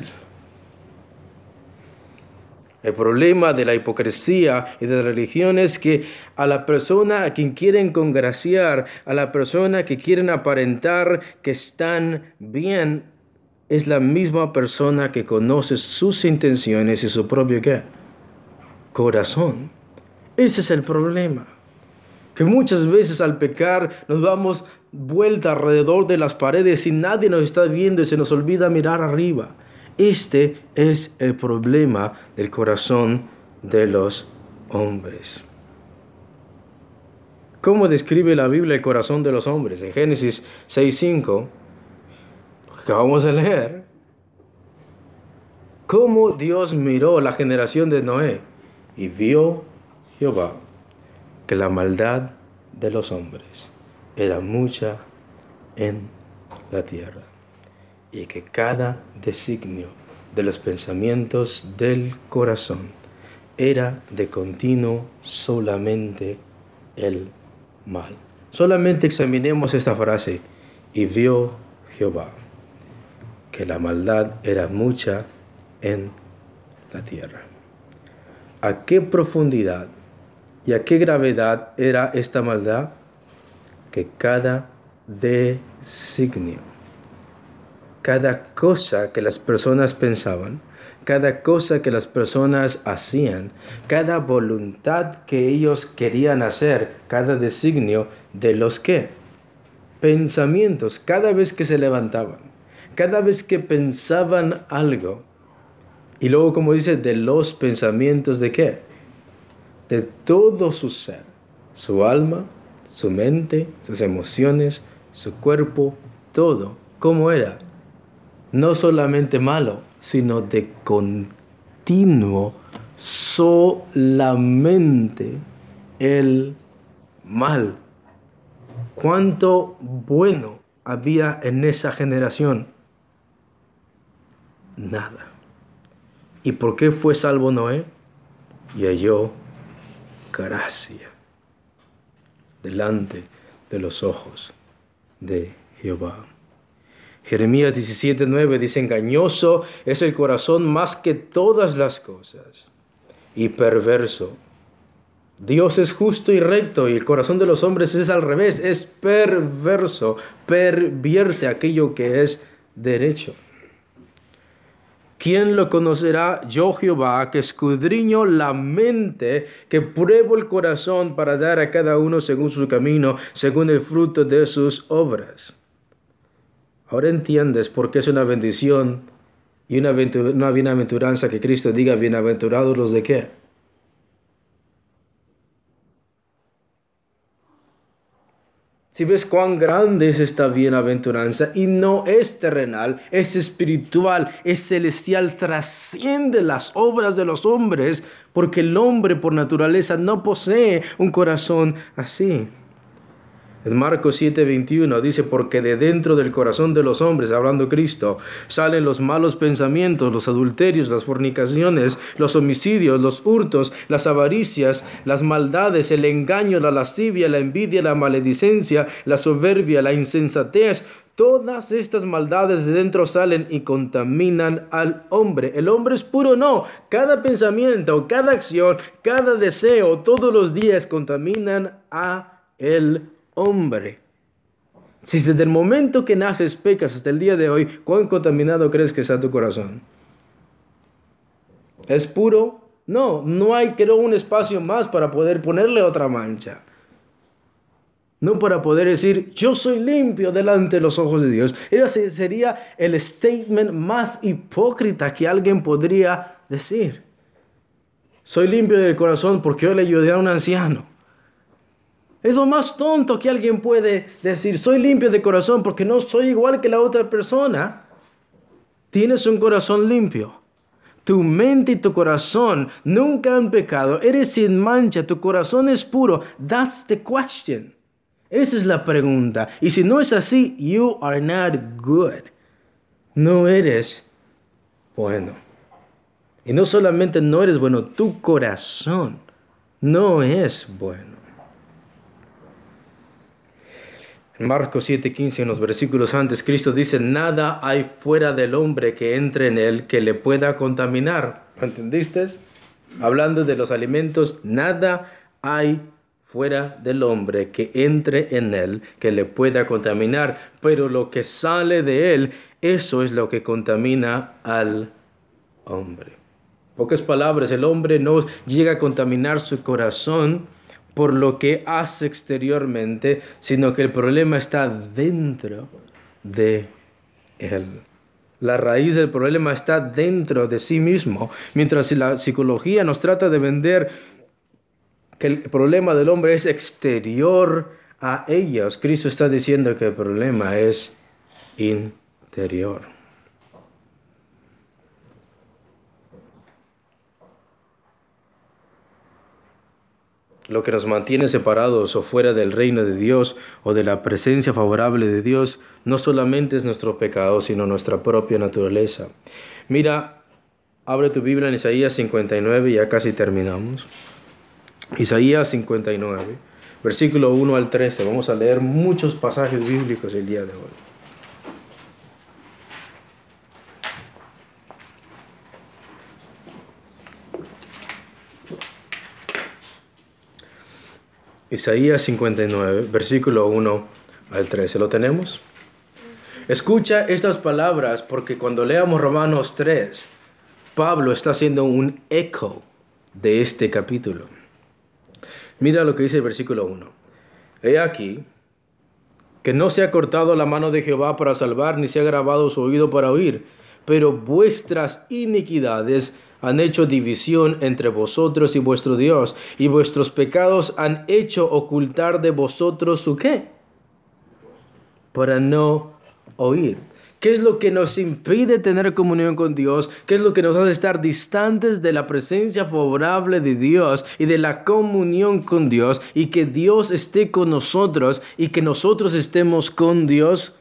El problema de la hipocresía y de la religión es que a la persona a quien quieren congraciar, a la persona que quieren aparentar que están bien, es la misma persona que conoce sus intenciones y su propio ¿qué? Corazón. Ese es el problema. Que muchas veces al pecar nos damos vuelta alrededor de las paredes y nadie nos está viendo y se nos olvida mirar arriba. Este es el problema del corazón de los hombres. ¿Cómo describe la Biblia el corazón de los hombres? En Génesis 6:5, acabamos de leer, cómo Dios miró la generación de Noé y vio Jehová que la maldad de los hombres era mucha en la tierra, y que cada designio de los pensamientos del corazón era de continuo solamente el mal. Solamente examinemos esta frase, y vio Jehová que la maldad era mucha en la tierra. ¿A qué profundidad y a qué gravedad era esta maldad? Que cada designio, cada cosa que las personas pensaban, cada cosa que las personas hacían, cada voluntad que ellos querían hacer, cada designio de los ¿qué? Pensamientos, cada vez que se levantaban, cada vez que pensaban algo, y luego como dice, de los pensamientos de ¿qué? De todo su ser, su alma, su mente, sus emociones, su cuerpo, todo, ¿cómo era? No solamente malo, sino de continuo, solamente el mal. ¿Cuánto bueno había en esa generación? Nada. ¿Y por qué fue salvo Noé? Y halló gracia delante de los ojos de Jehová. Jeremías 17:9 dice, engañoso es el corazón más que todas las cosas, y perverso. Dios es justo y recto, y el corazón de los hombres es al revés, es perverso, pervierte aquello que es derecho. ¿Quién lo conocerá? Yo Jehová, que escudriño la mente, que pruebo el corazón para dar a cada uno según su camino, según el fruto de sus obras. Ahora entiendes por qué es una bendición Y una bienaventuranza que Cristo diga, bienaventurados los de qué. Si ves cuán grande es esta bienaventuranza, y no es terrenal, es espiritual, es celestial, trasciende las obras de los hombres, porque el hombre por naturaleza no posee un corazón así. En Marcos 7:21 dice, porque de dentro del corazón de los hombres, hablando Cristo, salen los malos pensamientos, los adulterios, las fornicaciones, los homicidios, los hurtos, las avaricias, las maldades, el engaño, la lascivia, la envidia, la maledicencia, la soberbia, la insensatez. Todas estas maldades de dentro salen y contaminan al hombre. ¿El hombre es puro? No. Cada pensamiento, cada acción, cada deseo, todos los días contaminan a el hombre. Si desde el momento que naces pecas hasta el día de hoy, ¿cuán contaminado crees que está tu corazón? ¿Es puro? No, no hay, creo, un espacio más para poder ponerle otra mancha. No para poder decir, yo soy limpio delante de los ojos de Dios. Ese sería el statement más hipócrita que alguien podría decir. Soy limpio del corazón porque yo le ayudé a un anciano. Es lo más tonto que alguien puede decir. Soy limpio de corazón porque no soy igual que la otra persona. Tienes un corazón limpio. Tu mente y tu corazón nunca han pecado. Eres sin mancha. Tu corazón es puro. That's the question. Esa es la pregunta. Y si no es así, you are not good. No eres bueno. Y no solamente no eres bueno, tu corazón no es bueno. En Marcos 7:15, en los versículos antes, Cristo dice, nada hay fuera del hombre que entre en él que le pueda contaminar. ¿Lo entendiste? Hablando de los alimentos, nada hay fuera del hombre que entre en él que le pueda contaminar. Pero lo que sale de él, eso es lo que contamina al hombre. En pocas palabras, el hombre no llega a contaminar su corazón por lo que hace exteriormente, sino que el problema está dentro de él. La raíz del problema está dentro de sí mismo. Mientras la psicología nos trata de vender que el problema del hombre es exterior a ellos, Cristo está diciendo que el problema es interior. Lo que nos mantiene separados o fuera del reino de Dios o de la presencia favorable de Dios no solamente es nuestro pecado, sino nuestra propia naturaleza. Mira, abre tu Biblia en Isaías 59, ya casi terminamos. Isaías 59, versículo 1 al 13. Vamos a leer muchos pasajes bíblicos el día de hoy. Isaías 59, versículo 1 al 13. ¿Lo tenemos? Escucha estas palabras porque cuando leamos Romanos 3, Pablo está haciendo un eco de este capítulo. Mira lo que dice el versículo 1. He aquí que no se ha cortado la mano de Jehová para salvar, ni se ha grabado su oído para oír, pero vuestras iniquidades han hecho división entre vosotros y vuestro Dios, y vuestros pecados han hecho ocultar de vosotros su ¿qué? Para no oír. ¿Qué es lo que nos impide tener comunión con Dios? ¿Qué es lo que nos hace estar distantes de la presencia favorable de Dios y de la comunión con Dios, y que Dios esté con nosotros y que nosotros estemos con Dios?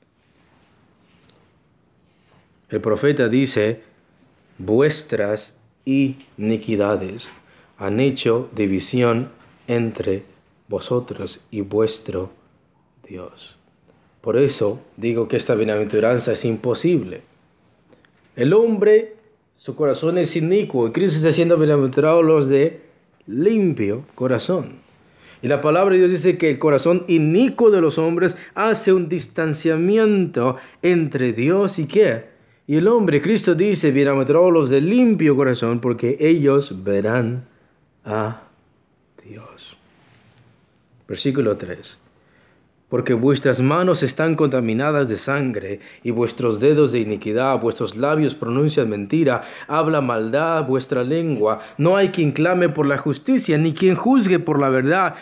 El profeta dice, vuestras iniquidades han hecho división entre vosotros y vuestro Dios. Por eso digo que esta bienaventuranza es imposible. El hombre, su corazón es inicuo, y Cristo está siendo bienaventurado los de limpio corazón. Y la palabra de Dios dice que el corazón inicuo de los hombres hace un distanciamiento entre Dios y ¿qué? Y el hombre. Cristo dice, bienaventurados los de limpio corazón, porque ellos verán a Dios. Versículo 3. Porque vuestras manos están contaminadas de sangre, y vuestros dedos de iniquidad, vuestros labios pronuncian mentira, habla maldad vuestra lengua. No hay quien clame por la justicia, ni quien juzgue por la verdad.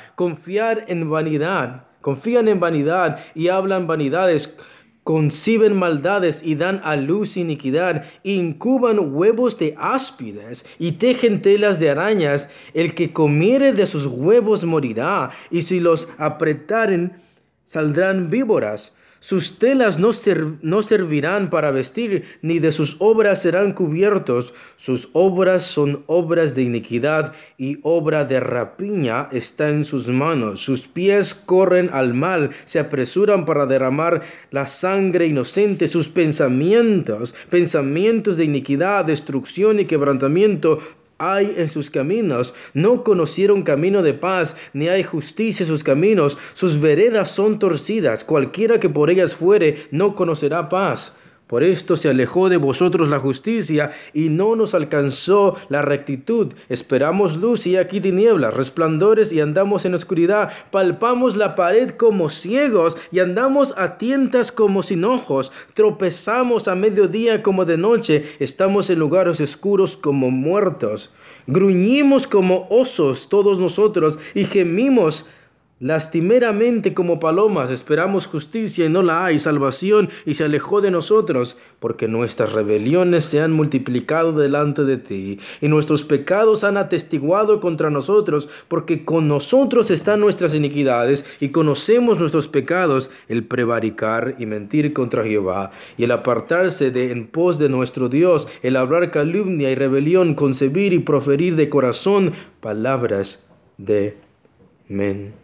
Confían en vanidad y hablan vanidades. Conciben maldades y dan a luz iniquidad, incuban huevos de áspides y tejen telas de arañas. El que comiere de sus huevos morirá, y si los apretaren, saldrán víboras. Sus telas no servirán para vestir, ni de sus obras serán cubiertos. Sus obras son obras de iniquidad, y obra de rapiña está en sus manos. Sus pies corren al mal, se apresuran para derramar la sangre inocente. Sus pensamientos de iniquidad, destrucción y quebrantamiento hay en sus caminos. No conocieron camino de paz, ni hay justicia en sus caminos. Sus veredas son torcidas. Cualquiera que por ellas fuere no conocerá paz. Por esto se alejó de vosotros la justicia, y no nos alcanzó la rectitud. Esperamos luz, y aquí tinieblas, resplandores, y andamos en oscuridad. Palpamos la pared como ciegos, y andamos a tientas como sin ojos. Tropezamos a mediodía como de noche, estamos en lugares oscuros como muertos. Gruñimos como osos todos nosotros, y gemimos lastimeramente como palomas. Esperamos justicia y no la hay, salvación, y se alejó de nosotros, porque nuestras rebeliones se han multiplicado delante de ti, y nuestros pecados han atestiguado contra nosotros, porque con nosotros están nuestras iniquidades, y conocemos nuestros pecados, el prevaricar y mentir contra Jehová, y el apartarse de en pos de nuestro Dios, el hablar calumnia y rebelión, concebir y proferir de corazón palabras de mentira.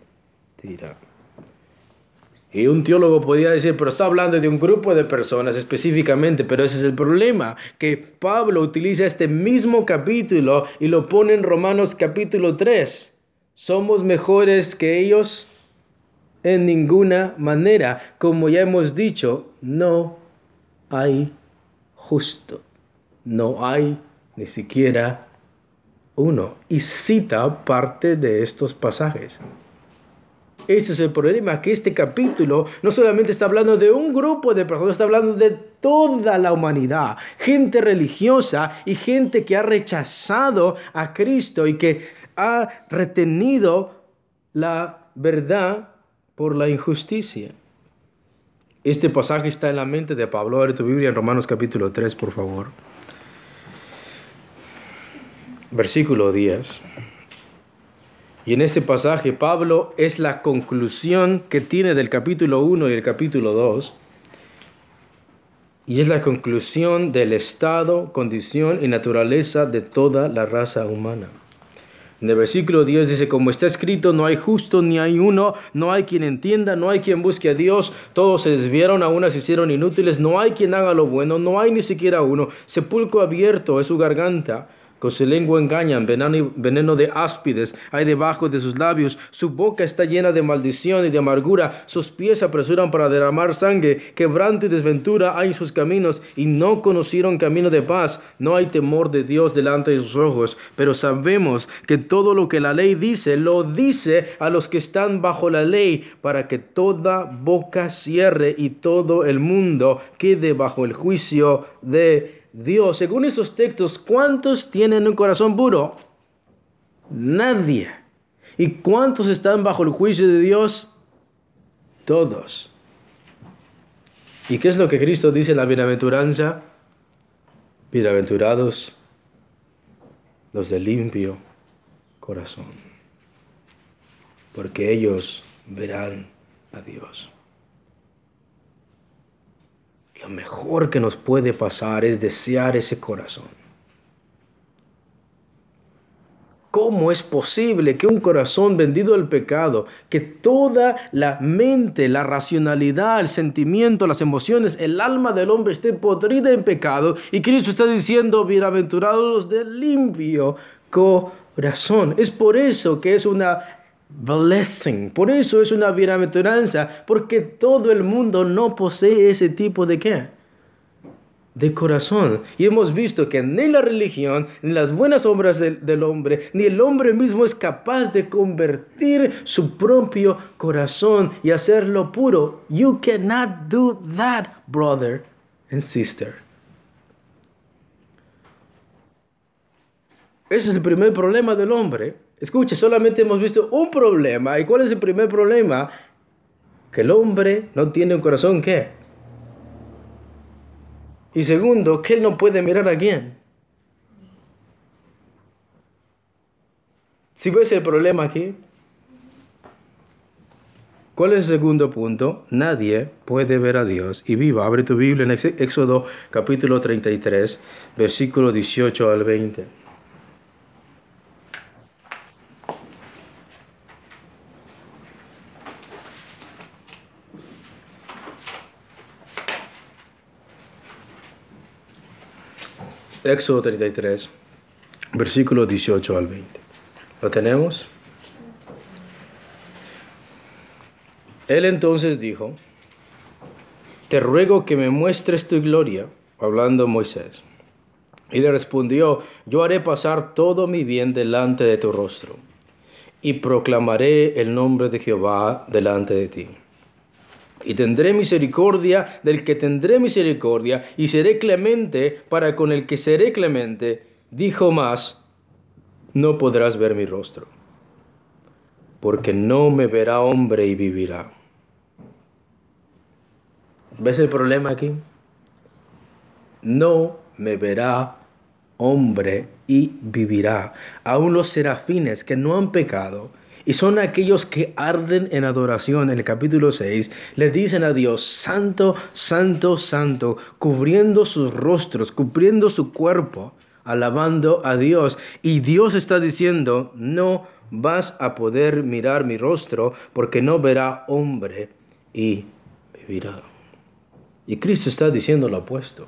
Y un teólogo podría decir, pero está hablando de un grupo de personas específicamente, pero ese es el problema, que Pablo utiliza este mismo capítulo y lo pone en Romanos capítulo 3. ¿Somos mejores que ellos? En ninguna manera. Como ya hemos dicho, no hay justo. No hay ni siquiera uno. Y cita parte de estos pasajes. Ese es el problema, que este capítulo no solamente está hablando de un grupo de personas, está hablando de toda la humanidad, gente religiosa y gente que ha rechazado a Cristo y que ha retenido la verdad por la injusticia. Este pasaje está en la mente de Pablo. Abre tu Biblia en Romanos capítulo 3, por favor. Versículo 10. Y en este pasaje Pablo es la conclusión que tiene del capítulo 1 y el capítulo 2. Y es la conclusión del estado, condición y naturaleza de toda la raza humana. En el versículo 10 dice, como está escrito, no hay justo ni hay uno, no hay quien entienda, no hay quien busque a Dios, todos se desviaron, a unas se hicieron inútiles, no hay quien haga lo bueno, no hay ni siquiera uno, sepulcro abierto es su garganta. Con su lengua engañan, veneno de áspides hay debajo de sus labios. Su boca está llena de maldición y de amargura. Sus pies se apresuran para derramar sangre. Quebranto y desventura hay en sus caminos, y no conocieron camino de paz. No hay temor de Dios delante de sus ojos. Pero sabemos que todo lo que la ley dice, lo dice a los que están bajo la ley, para que toda boca cierre y todo el mundo quede bajo el juicio de Dios. Según esos textos, ¿cuántos tienen un corazón puro? Nadie. ¿Y cuántos están bajo el juicio de Dios? Todos. ¿Y qué es lo que Cristo dice en la bienaventuranza? Bienaventurados los de limpio corazón, porque ellos verán a Dios. Lo mejor que nos puede pasar es desear ese corazón. ¿Cómo es posible que un corazón vendido al pecado, que toda la mente, la racionalidad, el sentimiento, las emociones, el alma del hombre esté podrida en pecado, y Cristo está diciendo, bienaventurados los de limpio corazón? Es por eso que es una blessing, por eso es una bienaventuranza, porque todo el mundo no posee ese tipo de ¿qué? de corazón. Y hemos visto que ni la religión, ni las buenas obras del hombre, ni el hombre mismo es capaz de convertir su propio corazón y hacerlo puro. You cannot do that, brother and sister. Ese es el primer problema del hombre. Escuche, solamente hemos visto un problema. ¿Y cuál es el primer problema? Que el hombre no tiene un corazón, ¿qué? Y segundo, que él no puede mirar a quién. Si ves el problema aquí, ¿cuál es el segundo punto? Nadie puede ver a Dios y viva. Abre tu Biblia en Éxodo capítulo 33, versículo 18 al 20. Éxodo 33, versículo 18 al 20. ¿Lo tenemos? Él entonces dijo: te ruego que me muestres tu gloria, hablando Moisés. Y le respondió: yo haré pasar todo mi bien delante de tu rostro, y proclamaré el nombre de Jehová delante de ti. Y tendré misericordia del que tendré misericordia, y seré clemente para con el que seré clemente. Dijo más: no podrás ver mi rostro, porque no me verá hombre y vivirá. ¿Ves el problema aquí? No me verá hombre y vivirá. Aún los serafines que no han pecado y son aquellos que arden en adoración, en el capítulo 6, le dicen a Dios: santo, santo, santo, cubriendo sus rostros, cubriendo su cuerpo, alabando a Dios. Y Dios está diciendo: no vas a poder mirar mi rostro, porque no verá hombre y vivirá. Y Cristo está diciendo lo opuesto.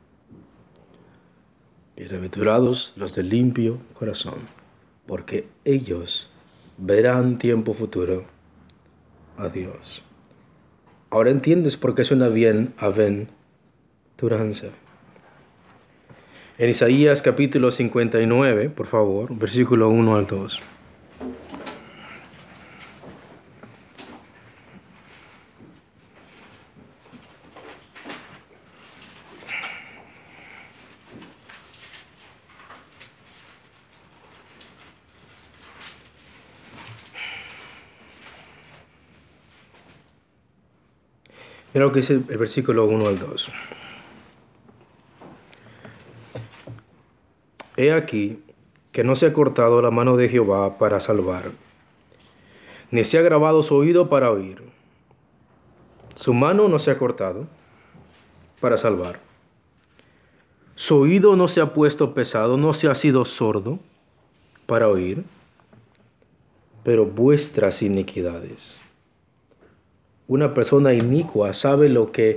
Bienaventurados los de limpio corazón, porque ellos verán tiempo futuro a Dios. Ahora entiendes por qué es una bienaventuranza. En Isaías capítulo 59, por favor, versículo 1 al 2. Mira lo que dice el versículo 1 al 2. He aquí que no se ha cortado la mano de Jehová para salvar, ni se ha agravado su oído para oír. Su mano no se ha cortado para salvar. Su oído no se ha puesto pesado, no se ha sido sordo para oír. Pero vuestras iniquidades. Una persona inicua sabe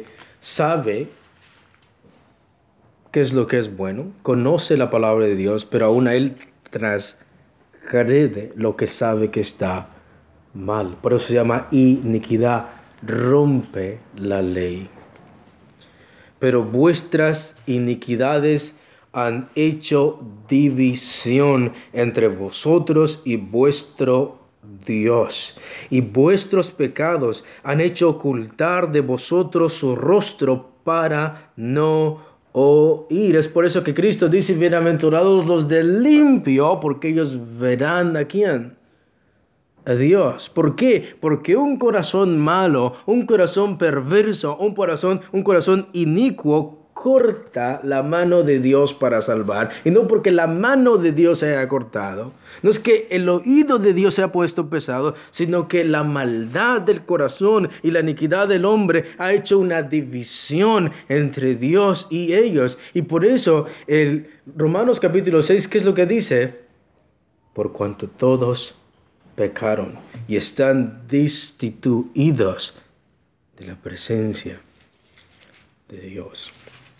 qué es lo que es bueno, conoce la palabra de Dios, pero aún a él transgrede lo que sabe que está mal. Por eso se llama iniquidad, rompe la ley. Pero vuestras iniquidades han hecho división entre vosotros y vuestro Dios, y vuestros pecados han hecho ocultar de vosotros su rostro para no oír. Es por eso que Cristo dice: bienaventurados los de limpio, porque ellos verán a quién. A Dios. ¿Por qué? Porque un corazón malo, un corazón perverso, un corazón inicuo corta la mano de Dios para salvar. Y no porque la mano de Dios se haya cortado. No es que el oído de Dios se ha puesto pesado, sino que la maldad del corazón y la iniquidad del hombre ha hecho una división entre Dios y ellos. Y por eso el Romanos capítulo 6, ¿qué es lo que dice? Por cuanto todos pecaron y están destituidos de la presencia de Dios.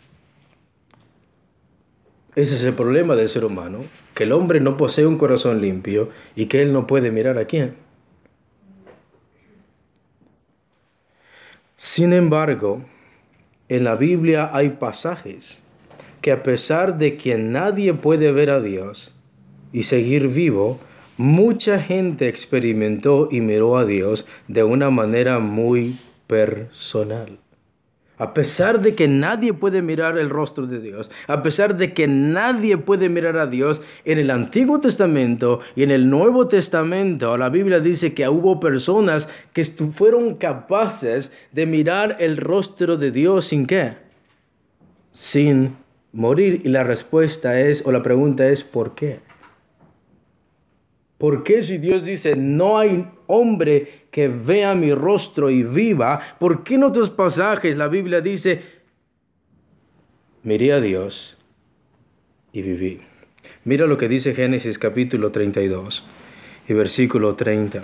Ese es el problema del ser humano, que el hombre no posee un corazón limpio y que él no puede mirar a quién. Sin embargo, en la Biblia hay pasajes que a pesar de que nadie puede ver a Dios y seguir vivo, mucha gente experimentó y miró a Dios de una manera muy personal. A pesar de que nadie puede mirar el rostro de Dios, a pesar de que nadie puede mirar a Dios, en el Antiguo Testamento y en el Nuevo Testamento, la Biblia dice que hubo personas que fueron capaces de mirar el rostro de Dios sin qué, sin morir. Y la respuesta es, o la pregunta es, ¿por qué? ¿Por qué si Dios dice, no hay hombre que vea mi rostro y viva? ¿Por qué en otros pasajes la Biblia dice, miré a Dios y viví? Mira lo que dice Génesis capítulo 32 y versículo 30.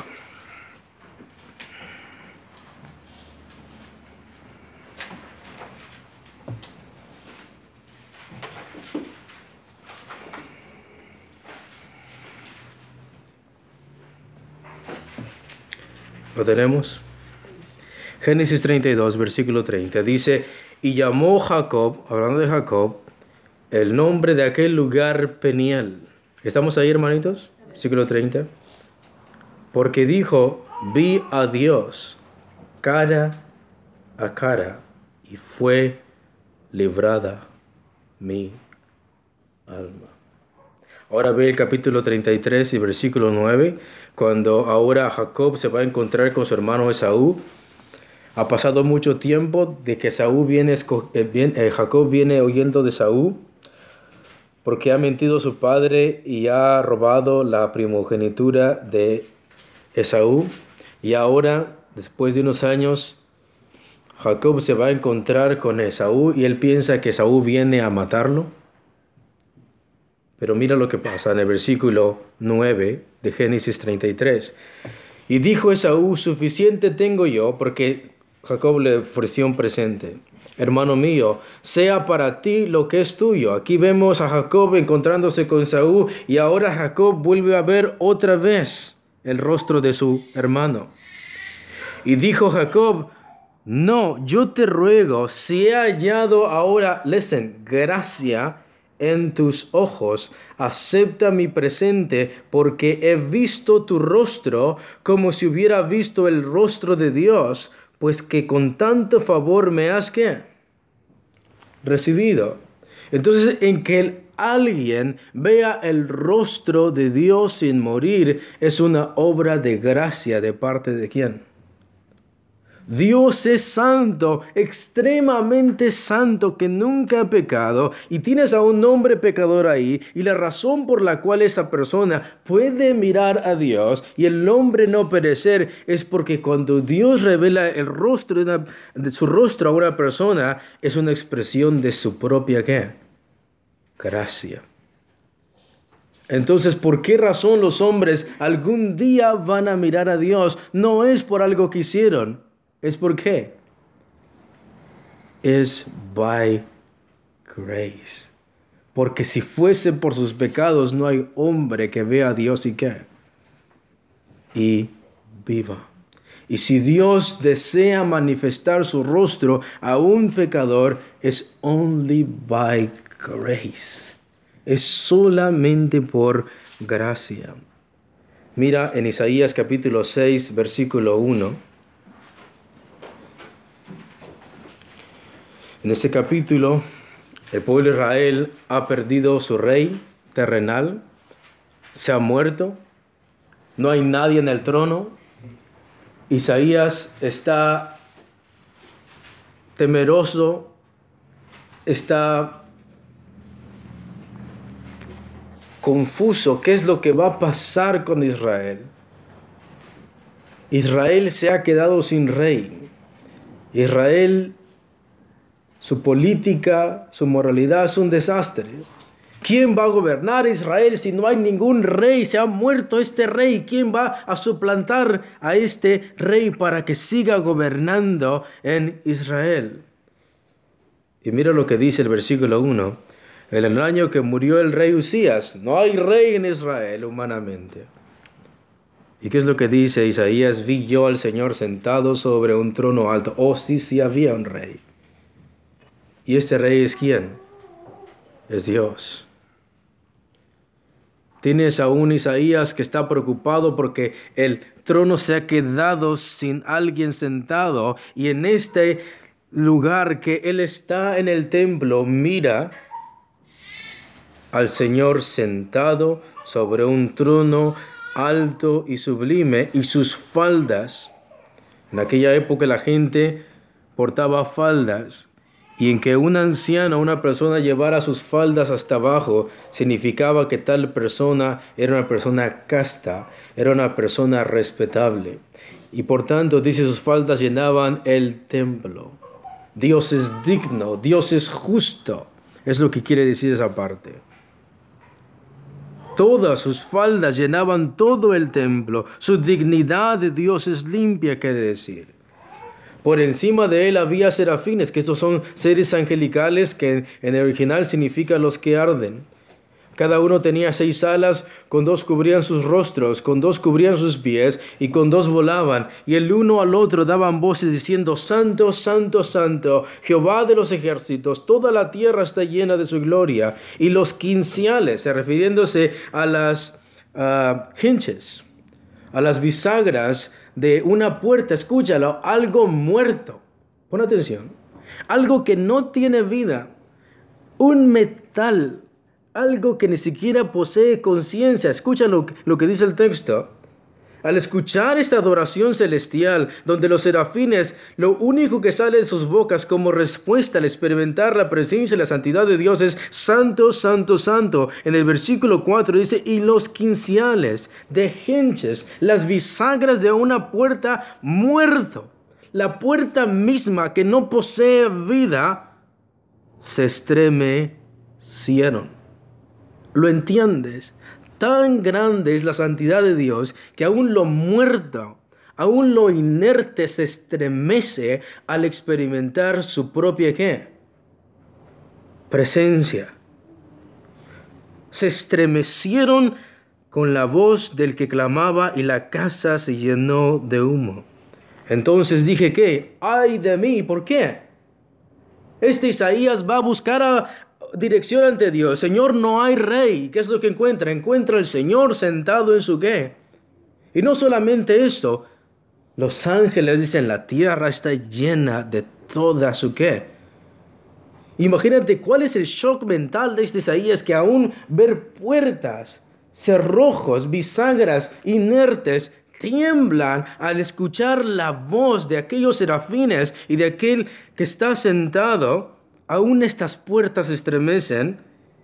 ¿Lo tenemos? Génesis 32, versículo 30. Dice, y llamó Jacob, hablando de Jacob, el nombre de aquel lugar Peniel. ¿Estamos ahí, hermanitos? Versículo 30. Porque dijo, vi a Dios cara a cara y fue librada mi alma. Ahora ve el capítulo 33 y versículo 9, cuando ahora Jacob se va a encontrar con su hermano Esaú. Ha pasado mucho tiempo de que Jacob viene huyendo de Esaú porque ha mentido a su padre y ha robado la primogenitura de Esaú. Y ahora, después de unos años, Jacob se va a encontrar con Esaú y él piensa que Esaú viene a matarlo. Pero mira lo que pasa en el versículo 9 de Génesis 33. Y dijo Esaú, suficiente tengo yo, porque Jacob le ofreció un presente. Hermano mío, sea para ti lo que es tuyo. Aquí vemos a Jacob encontrándose con Esaú y ahora Jacob vuelve a ver otra vez el rostro de su hermano. Y dijo Jacob, no, yo te ruego, si he hallado ahora, gracia en tus ojos, acepta mi presente, porque he visto tu rostro como si hubiera visto el rostro de Dios, pues que con tanto favor me has ¿qué? Recibido. Entonces, en que alguien vea el rostro de Dios sin morir, es una obra de gracia de parte de ¿quién? Dios es santo, extremadamente santo, que nunca ha pecado, y tienes a un hombre pecador ahí, y la razón por la cual esa persona puede mirar a Dios y el hombre no perecer es porque cuando Dios revela el rostro de su rostro a una persona, es una expresión de su propia ¿qué? Gracia. Entonces, ¿por qué razón los hombres algún día van a mirar a Dios? No es por algo que hicieron. ¿Es por qué? Es by grace. Porque si fuese por sus pecados, no hay hombre que vea a Dios y qué. Y viva. Y si Dios desea manifestar su rostro a un pecador, es only by grace. Es solamente por gracia. Mira en Isaías capítulo 6, versículo 1. En este capítulo, el pueblo de Israel ha perdido su rey terrenal, se ha muerto, no hay nadie en el trono. Isaías está temeroso, está confuso. ¿Qué es lo que va a pasar con Israel? Israel se ha quedado sin rey. Israel, su política, su moralidad es un desastre. ¿Quién va a gobernar Israel si no hay ningún rey? Se ha muerto este rey. ¿Quién va a suplantar a este rey para que siga gobernando en Israel? Y mira lo que dice el versículo 1. En el año que murió el rey Usías, no hay rey en Israel humanamente. ¿Y qué es lo que dice Isaías? Vi yo al Señor sentado sobre un trono alto. Oh, sí, sí había un rey. ¿Y este rey es quién? Es Dios. Tienes a un Isaías que está preocupado porque el trono se ha quedado sin alguien sentado, y en este lugar que él está en el templo, mira al Señor sentado sobre un trono alto y sublime, y sus faldas. En aquella época la gente portaba faldas, y en que un anciano, una persona llevara sus faldas hasta abajo, significaba que tal persona era una persona casta, era una persona respetable. Y por tanto, dice, sus faldas llenaban el templo. Dios es digno, Dios es justo. Es lo que quiere decir esa parte. Todas sus faldas llenaban todo el templo. Su dignidad de Dios es limpia, quiere decir. Por encima de él había serafines, que estos son seres angelicales que en el original significa los que arden. Cada uno tenía 6 alas, con 2 cubrían sus rostros, con 2 cubrían sus pies, y con 2 volaban. Y el uno al otro daban voces diciendo: Santo, Santo, Santo, Jehová de los ejércitos, toda la tierra está llena de su gloria. Y los quinceales, refiriéndose a las hinges, a las bisagras de una puerta, escúchalo, algo muerto. Pon atención. Algo que no tiene vida. Un metal. Algo que ni siquiera posee conciencia. Escucha lo que dice el texto. Al escuchar esta adoración celestial, donde los serafines, lo único que sale de sus bocas como respuesta al experimentar la presencia y la santidad de Dios es: Santo, Santo, Santo. En el versículo 4 dice: y los quinceales de hinges, las bisagras de una puerta muerto. La puerta misma que no posee vida, se estremecieron. ¿Lo entiendes? Tan grande es la santidad de Dios que aún lo muerto, aún lo inerte se estremece al experimentar su propia ¿qué? Presencia. Se estremecieron con la voz del que clamaba, y la casa se llenó de humo. Entonces dije: ¿qué? ¡Ay de mí! ¿Por qué? Este Isaías va a buscar dirección ante Dios. Señor, no hay rey. ¿Qué es lo que encuentra? Encuentra al Señor sentado en su ¿qué? Y no solamente esto, los ángeles dicen: la tierra está llena de toda su ¿qué? Imagínate cuál es el shock mental de este Isaías, que aún ver puertas, cerrojos, bisagras inertes tiemblan al escuchar la voz de aquellos serafines y de aquel que está sentado. Aún estas puertas se estremecen,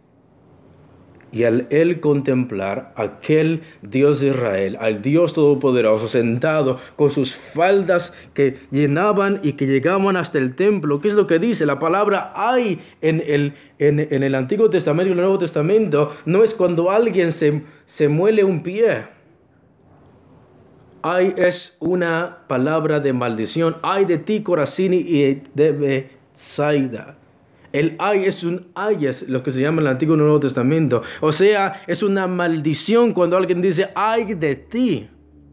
y al él contemplar aquel Dios de Israel, al Dios Todopoderoso, sentado con sus faldas que llenaban y que llegaban hasta el templo. ¿Qué es lo que dice? La palabra "ay" en el Antiguo Testamento y el Nuevo Testamento no es cuando alguien se muele un pie. Ay es una palabra de maldición. Ay de ti, Corazín, y de Betsaida. El ay es un ayes, lo que se llama en el Antiguo y el Nuevo Testamento. O sea, es una maldición cuando alguien dice ay de ti.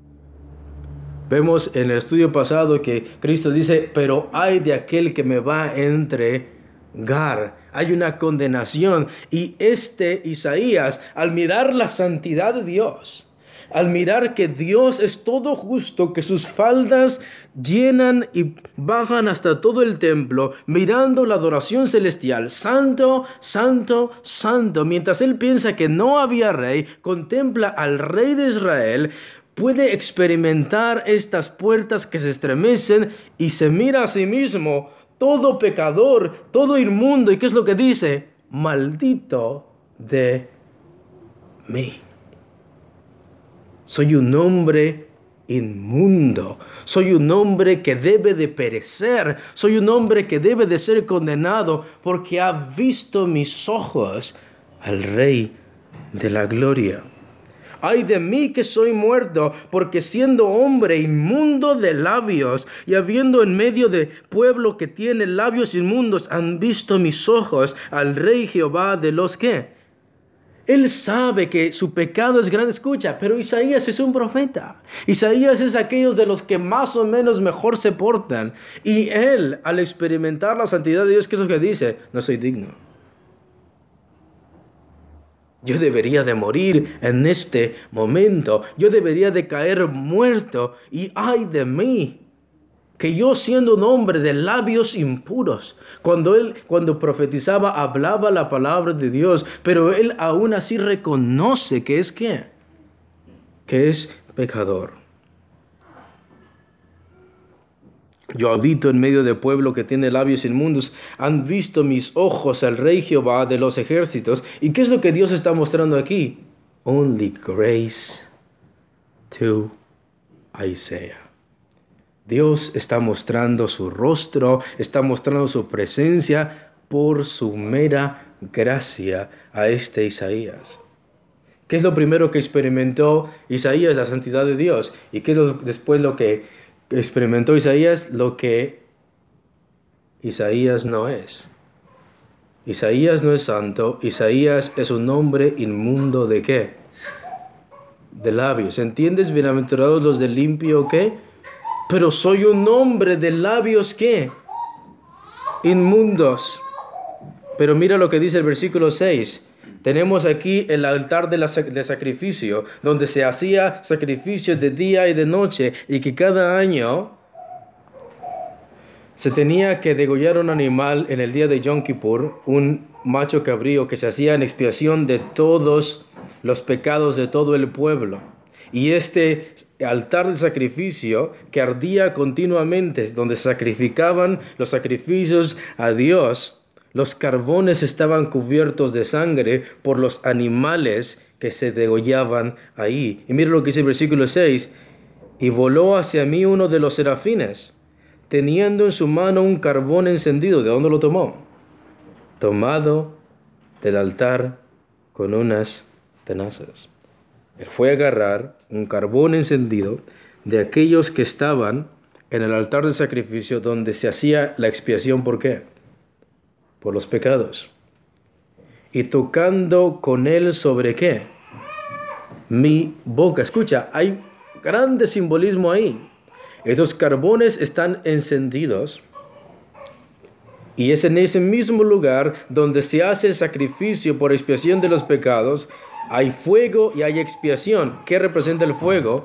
Vemos en el estudio pasado que Cristo dice: pero ay de aquel que me va a entregar. Hay una condenación. Y este Isaías, al mirar la santidad de Dios, al mirar que Dios es todo justo, que sus faldas llenan y bajan hasta todo el templo, mirando la adoración celestial, santo, santo, santo, mientras él piensa que no había rey, contempla al rey de Israel, puede experimentar estas puertas que se estremecen, y se mira a sí mismo, todo pecador, todo inmundo. ¿Y qué es lo que dice? Maldito de mí. Soy un hombre inmundo. Soy un hombre que debe de perecer. Soy un hombre que debe de ser condenado, porque ha visto mis ojos al Rey de la gloria. Ay de mí que soy muerto, porque siendo hombre inmundo de labios, y habiendo en medio de pueblo que tiene labios inmundos, han visto mis ojos al Rey Jehová de los ¿qué? Él sabe que su pecado es grande. Escucha, pero Isaías es un profeta. Isaías es aquellos de los que más o menos mejor se portan. Y él, al experimentar la santidad de Dios, ¿qué es lo que dice? No soy digno. Yo debería de morir en este momento. Yo debería de caer muerto. Y ay de mí, que yo siendo un hombre de labios impuros, cuando profetizaba, hablaba la palabra de Dios, pero él aún así reconoce que es ¿qué? Que es pecador. Yo habito en medio de pueblo que tiene labios inmundos. Han visto mis ojos al Rey Jehová de los ejércitos. ¿Y qué es lo que Dios está mostrando aquí? Only grace to Isaiah. Dios está mostrando su rostro, está mostrando su presencia por su mera gracia a este Isaías. ¿Qué es lo primero que experimentó Isaías? La santidad de Dios. ¿Y qué es después lo que experimentó Isaías? Lo que Isaías no es. Isaías no es santo. Isaías es un hombre inmundo ¿de qué? De labios. ¿Entiendes? Bienaventurados los de limpio ¿qué? Pero soy un hombre de labios ¿qué? Inmundos. Pero mira lo que dice el versículo 6. Tenemos aquí el altar de sacrificio, donde se hacía sacrificio de día y de noche, y que cada año se tenía que degollar un animal en el día de Yom Kippur, un macho cabrío que se hacía en expiación de todos los pecados de todo el pueblo. Y este altar de sacrificio que ardía continuamente, donde se sacrificaban los sacrificios a Dios, los carbones estaban cubiertos de sangre por los animales que se degollaban ahí. Y mira lo que dice el versículo 6. Y voló hacia mí uno de los serafines, teniendo en su mano un carbón encendido. ¿De dónde lo tomó? Tomado del altar con unas tenazas. Él fue a agarrar un carbón encendido de aquellos que estaban en el altar de sacrificio donde se hacía la expiación. ¿Por qué? Por los pecados. Y tocando con él sobre ¿qué? Mi boca. Escucha, hay grande simbolismo ahí. Esos carbones están encendidos. Y es en ese mismo lugar donde se hace el sacrificio por expiación de los pecados. Hay fuego y hay expiación. ¿Qué representa el fuego?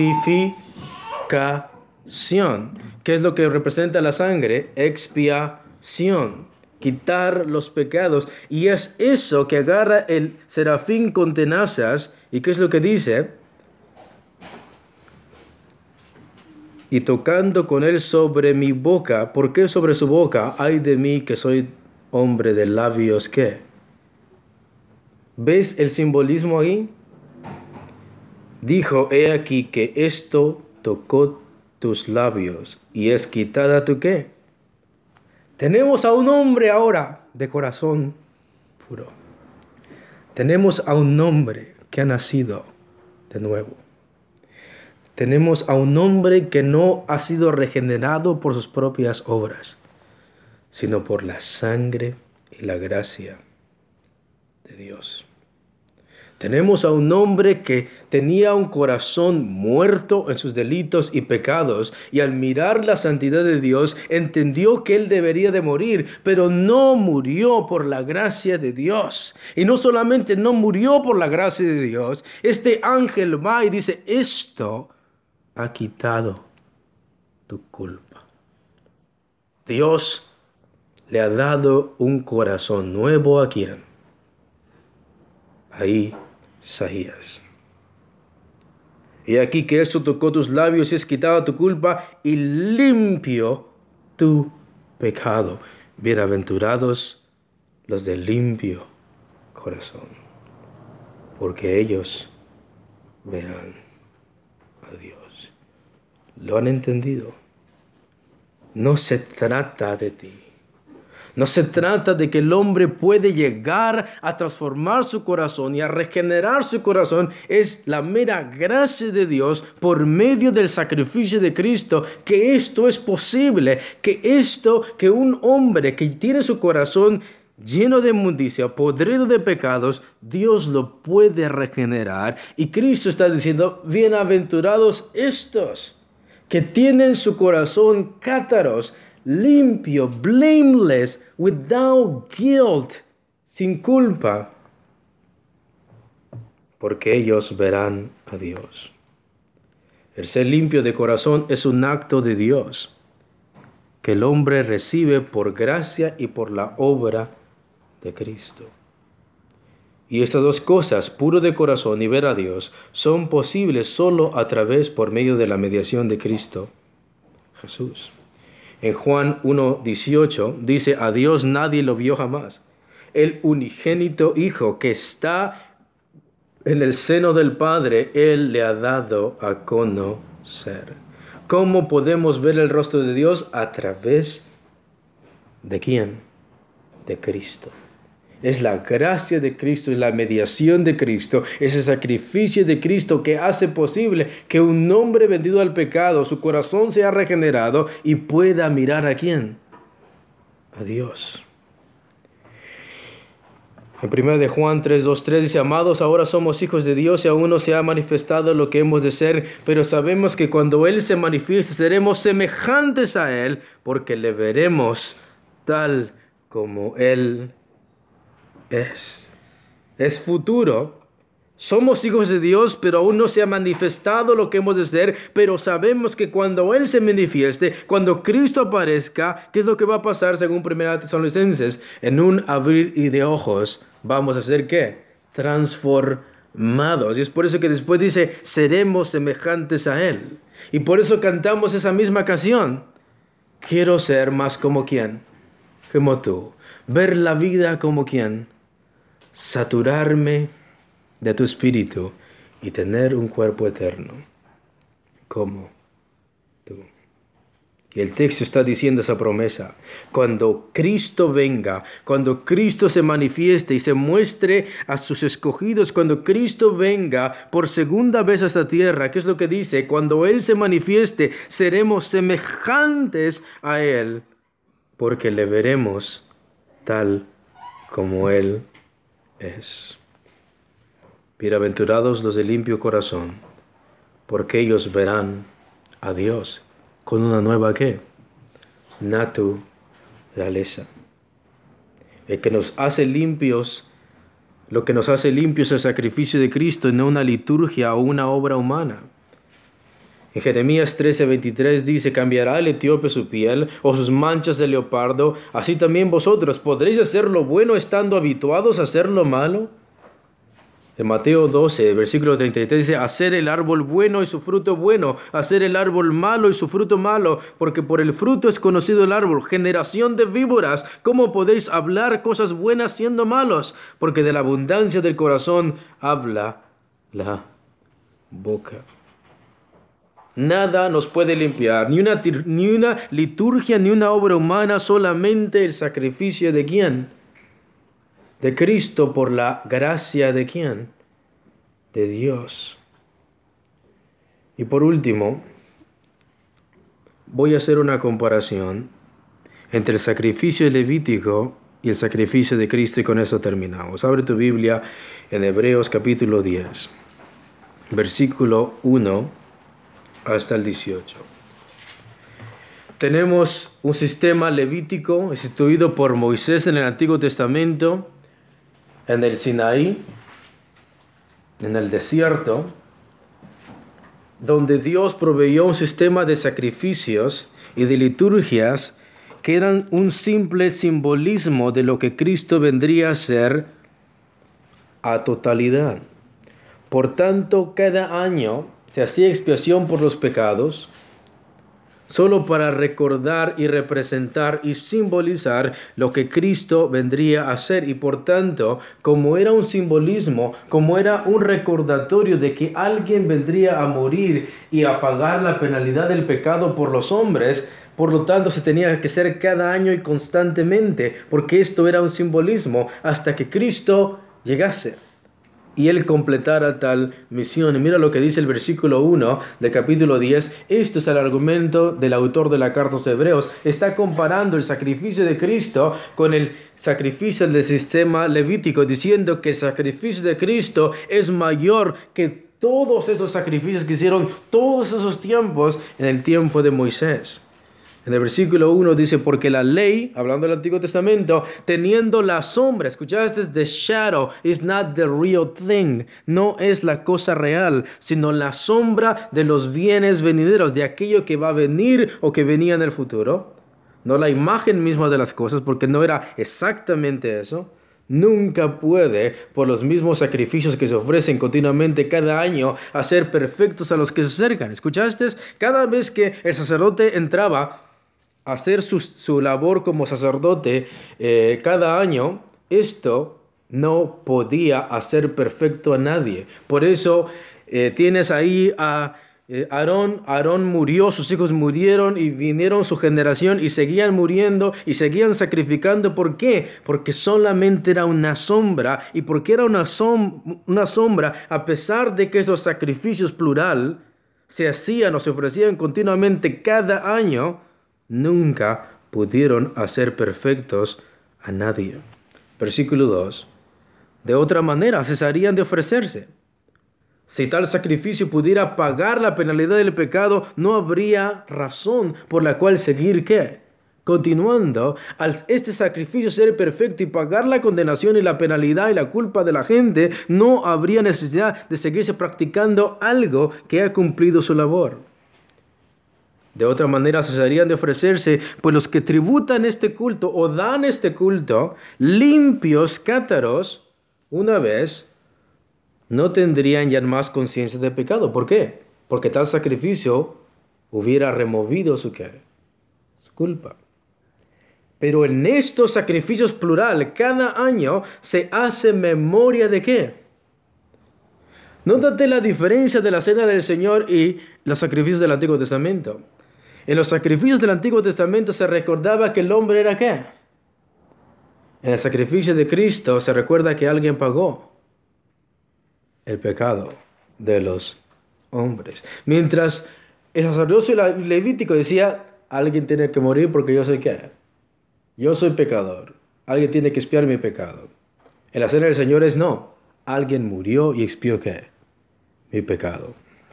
Purificación. ¿Qué es lo que representa la sangre? Expiación. Quitar los pecados. Y es eso que agarra el serafín con tenazas. ¿Y qué es lo que dice? Y tocando con él sobre mi boca. ¿Por qué sobre su boca? Ay de mí que soy hombre de labios, ¿qué? ¿Ves el simbolismo ahí? Dijo, he aquí que esto tocó tus labios y es quitada tu ¿qué? Tenemos a un hombre ahora de corazón puro. Tenemos a un hombre que ha nacido de nuevo. Tenemos a un hombre que no ha sido regenerado por sus propias obras, sino por la sangre y la gracia de Dios. Tenemos a un hombre que tenía un corazón muerto en sus delitos y pecados, y al mirar la santidad de Dios entendió que él debería de morir, pero no murió por la gracia de Dios. Y no solamente no murió por la gracia de Dios, este ángel va y dice, esto ha quitado tu culpa. Dios le ha dado un corazón nuevo a ¿quién? A Isaías. Y aquí que eso tocó tus labios y es quitado tu culpa y limpio tu pecado. Bienaventurados los de limpio corazón, porque ellos verán a Dios. ¿Lo han entendido? No se trata de ti. No se trata de que el hombre puede llegar a transformar su corazón y a regenerar su corazón. Es la mera gracia de Dios por medio del sacrificio de Cristo que esto es posible. Que un hombre que tiene su corazón lleno de inmundicia, podrido de pecados, Dios lo puede regenerar. Y Cristo está diciendo, bienaventurados estos que tienen su corazón cátaros, limpio, blameless, without guilt, sin culpa, porque ellos verán a Dios. El ser limpio de corazón es un acto de Dios que el hombre recibe por gracia y por la obra de Cristo. Y estas dos cosas, puro de corazón y ver a Dios, son posibles solo a través, por medio de la mediación de Cristo Jesús. En Juan 1:18 dice, a Dios nadie lo vio jamás. El unigénito Hijo que está en el seno del Padre, Él le ha dado a conocer. ¿Cómo podemos ver el rostro de Dios? A través de ¿quién? De Cristo. Es la gracia de Cristo, es la mediación de Cristo, es el sacrificio de Cristo que hace posible que un hombre vendido al pecado, su corazón sea regenerado y pueda mirar ¿a quién? A Dios. En 1 de Juan 3:2-3 dice, amados, ahora somos hijos de Dios y aún no se ha manifestado lo que hemos de ser, pero sabemos que cuando Él se manifieste seremos semejantes a Él, porque le veremos tal como Él es. Es futuro. Somos hijos de Dios, pero aún no se ha manifestado lo que hemos de ser, pero sabemos que cuando Él se manifieste, cuando Cristo aparezca, ¿qué es lo que va a pasar según 1 Tesalonicenses? En un abrir y de ojos vamos a ser ¿qué? Transformados. Y es por eso que después dice, seremos semejantes a Él. Y por eso cantamos esa misma canción. Quiero ser más como ¿quién? Como tú. Ver la vida como ¿quién? Saturarme de tu espíritu y tener un cuerpo eterno como tú. Y el texto está diciendo esa promesa. Cuando Cristo venga, cuando Cristo se manifieste y se muestre a sus escogidos, cuando Cristo venga por segunda vez a esta tierra, ¿qué es lo que dice? Cuando Él se manifieste, seremos semejantes a Él, porque le veremos tal como Él es. Bienaventurados los de limpio corazón, porque ellos verán a Dios con una nueva ¿qué? Naturaleza. El que nos hace limpios, lo que nos hace limpios es el sacrificio de Cristo, y no una liturgia o una obra humana. En Jeremías 13:23 dice, cambiará el etíope su piel o sus manchas de leopardo, así también vosotros podréis hacer lo bueno estando habituados a hacer lo malo. En Mateo 12, versículo 33 dice, hacer el árbol bueno y su fruto bueno, hacer el árbol malo y su fruto malo, porque por el fruto es conocido el árbol. Generación de víboras, ¿cómo podéis hablar cosas buenas siendo malos? Porque de la abundancia del corazón habla la boca. Nada nos puede limpiar, ni una liturgia, ni una obra humana, solamente el sacrificio de ¿quién? De Cristo por la gracia de ¿quién? De Dios. Y por último, voy a hacer una comparación entre el sacrificio levítico y el sacrificio de Cristo, y con eso terminamos. Abre tu Biblia en Hebreos capítulo 10, versículo 1 hasta el 18. Tenemos un sistema levítico instituido por Moisés en el Antiguo Testamento, en el Sinaí, en el desierto, donde Dios proveyó un sistema de sacrificios y de liturgias que eran un simple simbolismo de lo que Cristo vendría a ser a totalidad. Por tanto, cada año se hacía expiación por los pecados, solo para recordar y representar y simbolizar lo que Cristo vendría a hacer. Y por tanto, como era un simbolismo, como era un recordatorio de que alguien vendría a morir y a pagar la penalidad del pecado por los hombres, por lo tanto se tenía que hacer cada año y constantemente, porque esto era un simbolismo hasta que Cristo llegase. y él completara tal misión. Y mira lo que dice el versículo 1 del capítulo 10. Esto es el argumento del autor de la carta a los Hebreos. Está comparando el sacrificio de Cristo con el sacrificio del sistema levítico, diciendo que el sacrificio de Cristo es mayor que todos esos sacrificios que hicieron todos esos tiempos en el tiempo de Moisés. En el versículo 1 dice, porque la ley, hablando del Antiguo Testamento, teniendo la sombra, escuchaste, the shadow is not the real thing, no es la cosa real, sino la sombra de los bienes venideros, de aquello que va a venir o que venía en el futuro. No la imagen misma de las cosas, porque no era exactamente eso. Nunca puede, por los mismos sacrificios que se ofrecen continuamente cada año, hacer perfectos a los que se acercan. ¿Escuchaste? Cada vez que el sacerdote entraba hacer su labor como sacerdote cada año, esto no podía hacer perfecto a nadie. Por eso tienes ahí a Aarón. Aarón murió, sus hijos murieron y vinieron su generación y seguían muriendo y seguían sacrificando. ¿Por qué? Porque solamente era una sombra. ¿Y porque era una sombra? A pesar de que esos sacrificios plural se hacían o se ofrecían continuamente cada año, nunca pudieron hacer perfectos a nadie. Versículo 2. De otra manera cesarían de ofrecerse. Si tal sacrificio pudiera pagar la penalidad del pecado, no habría razón por la cual seguir ¿qué? Continuando, al este sacrificio ser perfecto y pagar la condenación y la penalidad y la culpa de la gente, no habría necesidad de seguirse practicando algo que ha cumplido su labor. De otra manera cesarían de ofrecerse, pues los que tributan este culto o dan este culto, limpios cátaros, una vez, no tendrían ya más conciencia de pecado. ¿Por qué? Porque tal sacrificio hubiera removido su culpa. Pero en estos sacrificios plural, cada año se hace memoria de ¿qué? Nótate la diferencia de la cena del Señor y los sacrificios del Antiguo Testamento. En los sacrificios del Antiguo Testamento se recordaba que el hombre era ¿qué? En el sacrificio de Cristo se recuerda que alguien pagó el pecado de los hombres. Mientras el sacerdocio levítico decía, alguien tiene que morir porque yo soy ¿qué? Yo soy pecador. Alguien tiene que expiar mi pecado. En la cena del Señor es no. Alguien murió y expió ¿qué? Mi pecado.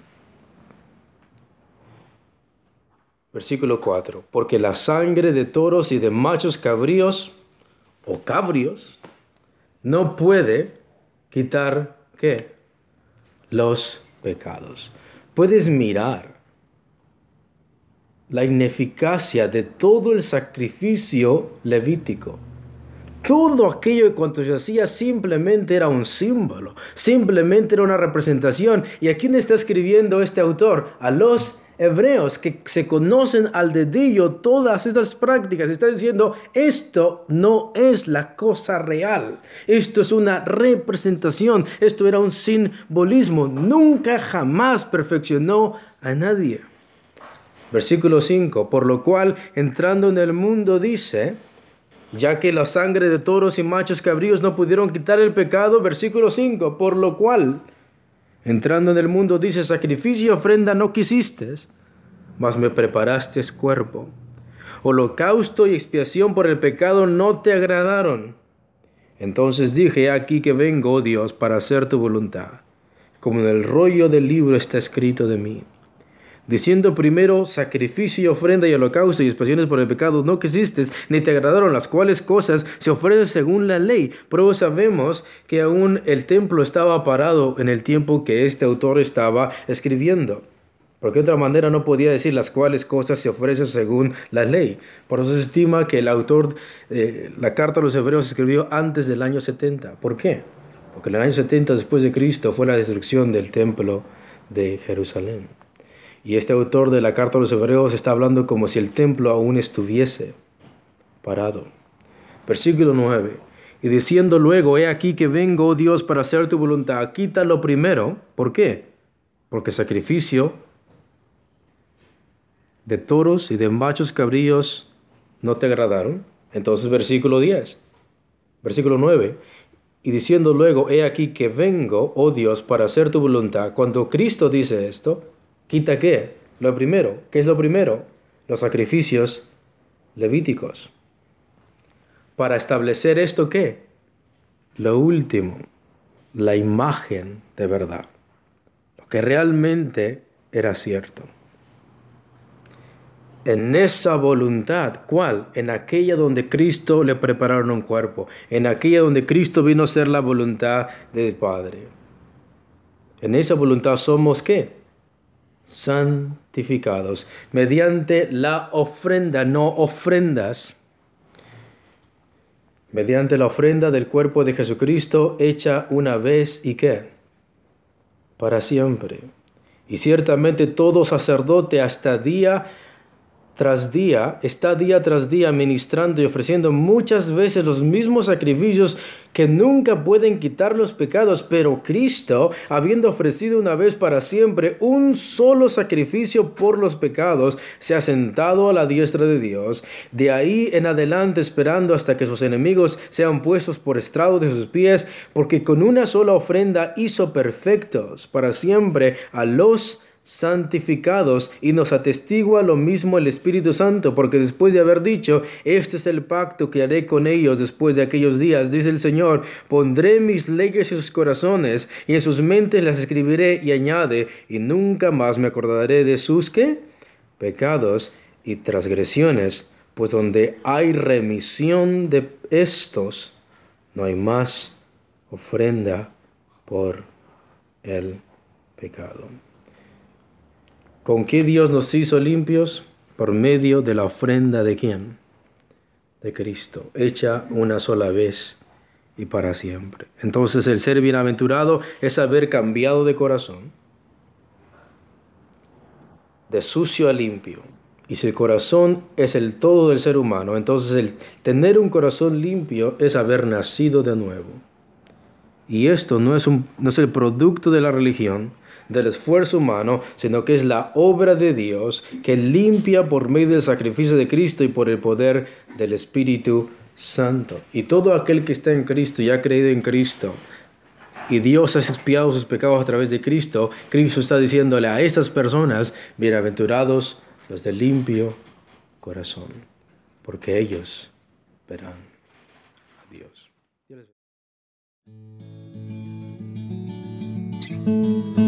Versículo 4. Porque la sangre de toros y de machos cabríos o cabrios no puede quitar ¿qué? Los pecados. Puedes mirar la ineficacia de todo el sacrificio levítico. Todo aquello en cuanto se hacía simplemente era un símbolo, simplemente era una representación. ¿Y a quién está escribiendo este autor? A los hebreos que se conocen al dedillo todas estas prácticas. Está diciendo, esto no es la cosa real. Esto es una representación. Esto era un simbolismo. Nunca jamás perfeccionó a nadie. Versículo 5. Por lo cual, entrando en el mundo, dice, ya que la sangre de toros y machos cabríos no pudieron quitar el pecado. Versículo 5. Por lo cual, entrando en el mundo, dice, sacrificio y ofrenda no quisiste, mas me preparaste cuerpo. Holocausto y expiación por el pecado no te agradaron. Entonces dije, aquí que vengo, oh Dios, para hacer tu voluntad, como en el rollo del libro está escrito de mí. Diciendo primero, sacrificio y ofrenda y holocausto y expiaciones por el pecado no quisiste, ni te agradaron, las cuales cosas se ofrecen según la ley. Pero sabemos que aún el templo estaba parado en el tiempo que este autor estaba escribiendo. Porque de otra manera no podía decir las cuales cosas se ofrecen según la ley. Por eso se estima que el autor, la carta a los hebreos, escribió antes del año 70. ¿Por qué? Porque en el año 70 después de Cristo fue la destrucción del templo de Jerusalén. Y este autor de la carta a los hebreos está hablando como si el templo aún estuviese parado. Versículo 9. Y diciendo luego, he aquí que vengo, oh Dios, para hacer tu voluntad. Quítalo primero. ¿Por qué? Porque sacrificio de toros y de machos cabríos no te agradaron. Entonces versículo 10. Versículo 9. y diciendo luego, he aquí que vengo, oh Dios, para hacer tu voluntad. Cuando Cristo dice esto, ¿quita qué? Lo primero. ¿Qué es lo primero? Los sacrificios levíticos. Para establecer esto, ¿qué? Lo último, la imagen de verdad. Lo que realmente era cierto. En esa voluntad, ¿cuál? En aquella donde Cristo le prepararon un cuerpo, en aquella donde Cristo vino a ser la voluntad del Padre. En esa voluntad somos ¿qué? Santificados, mediante la ofrenda, no ofrendas, mediante la ofrenda del cuerpo de Jesucristo hecha una vez y ¿qué? Para siempre. Y ciertamente todo sacerdote hasta día tras día ministrando y ofreciendo muchas veces los mismos sacrificios que nunca pueden quitar los pecados, pero Cristo, habiendo ofrecido una vez para siempre un solo sacrificio por los pecados, se ha sentado a la diestra de Dios, de ahí en adelante esperando hasta que sus enemigos sean puestos por estrado de sus pies, porque con una sola ofrenda hizo perfectos para siempre a los santificados, y nos atestigua lo mismo el Espíritu Santo, porque después de haber dicho, este es el pacto que haré con ellos después de aquellos días, dice el Señor, pondré mis leyes en sus corazones y en sus mentes las escribiré, y añade, y nunca más me acordaré de sus ¿qué? Pecados y transgresiones, pues donde hay remisión de estos, no hay más ofrenda por el pecado. ¿Con qué Dios nos hizo limpios? Por medio de la ofrenda de ¿quién? De Cristo, hecha una sola vez y para siempre. Entonces el ser bienaventurado es haber cambiado de corazón, de sucio a limpio. Y si el corazón es el todo del ser humano, entonces el tener un corazón limpio es haber nacido de nuevo. Y esto no es el producto de la religión, del esfuerzo humano, sino que es la obra de Dios que limpia por medio del sacrificio de Cristo y por el poder del Espíritu Santo. Y todo aquel que está en Cristo y ha creído en Cristo, y Dios ha expiado sus pecados a través de Cristo, Cristo está diciéndole a estas personas, bienaventurados los de limpio corazón, porque ellos verán a Dios.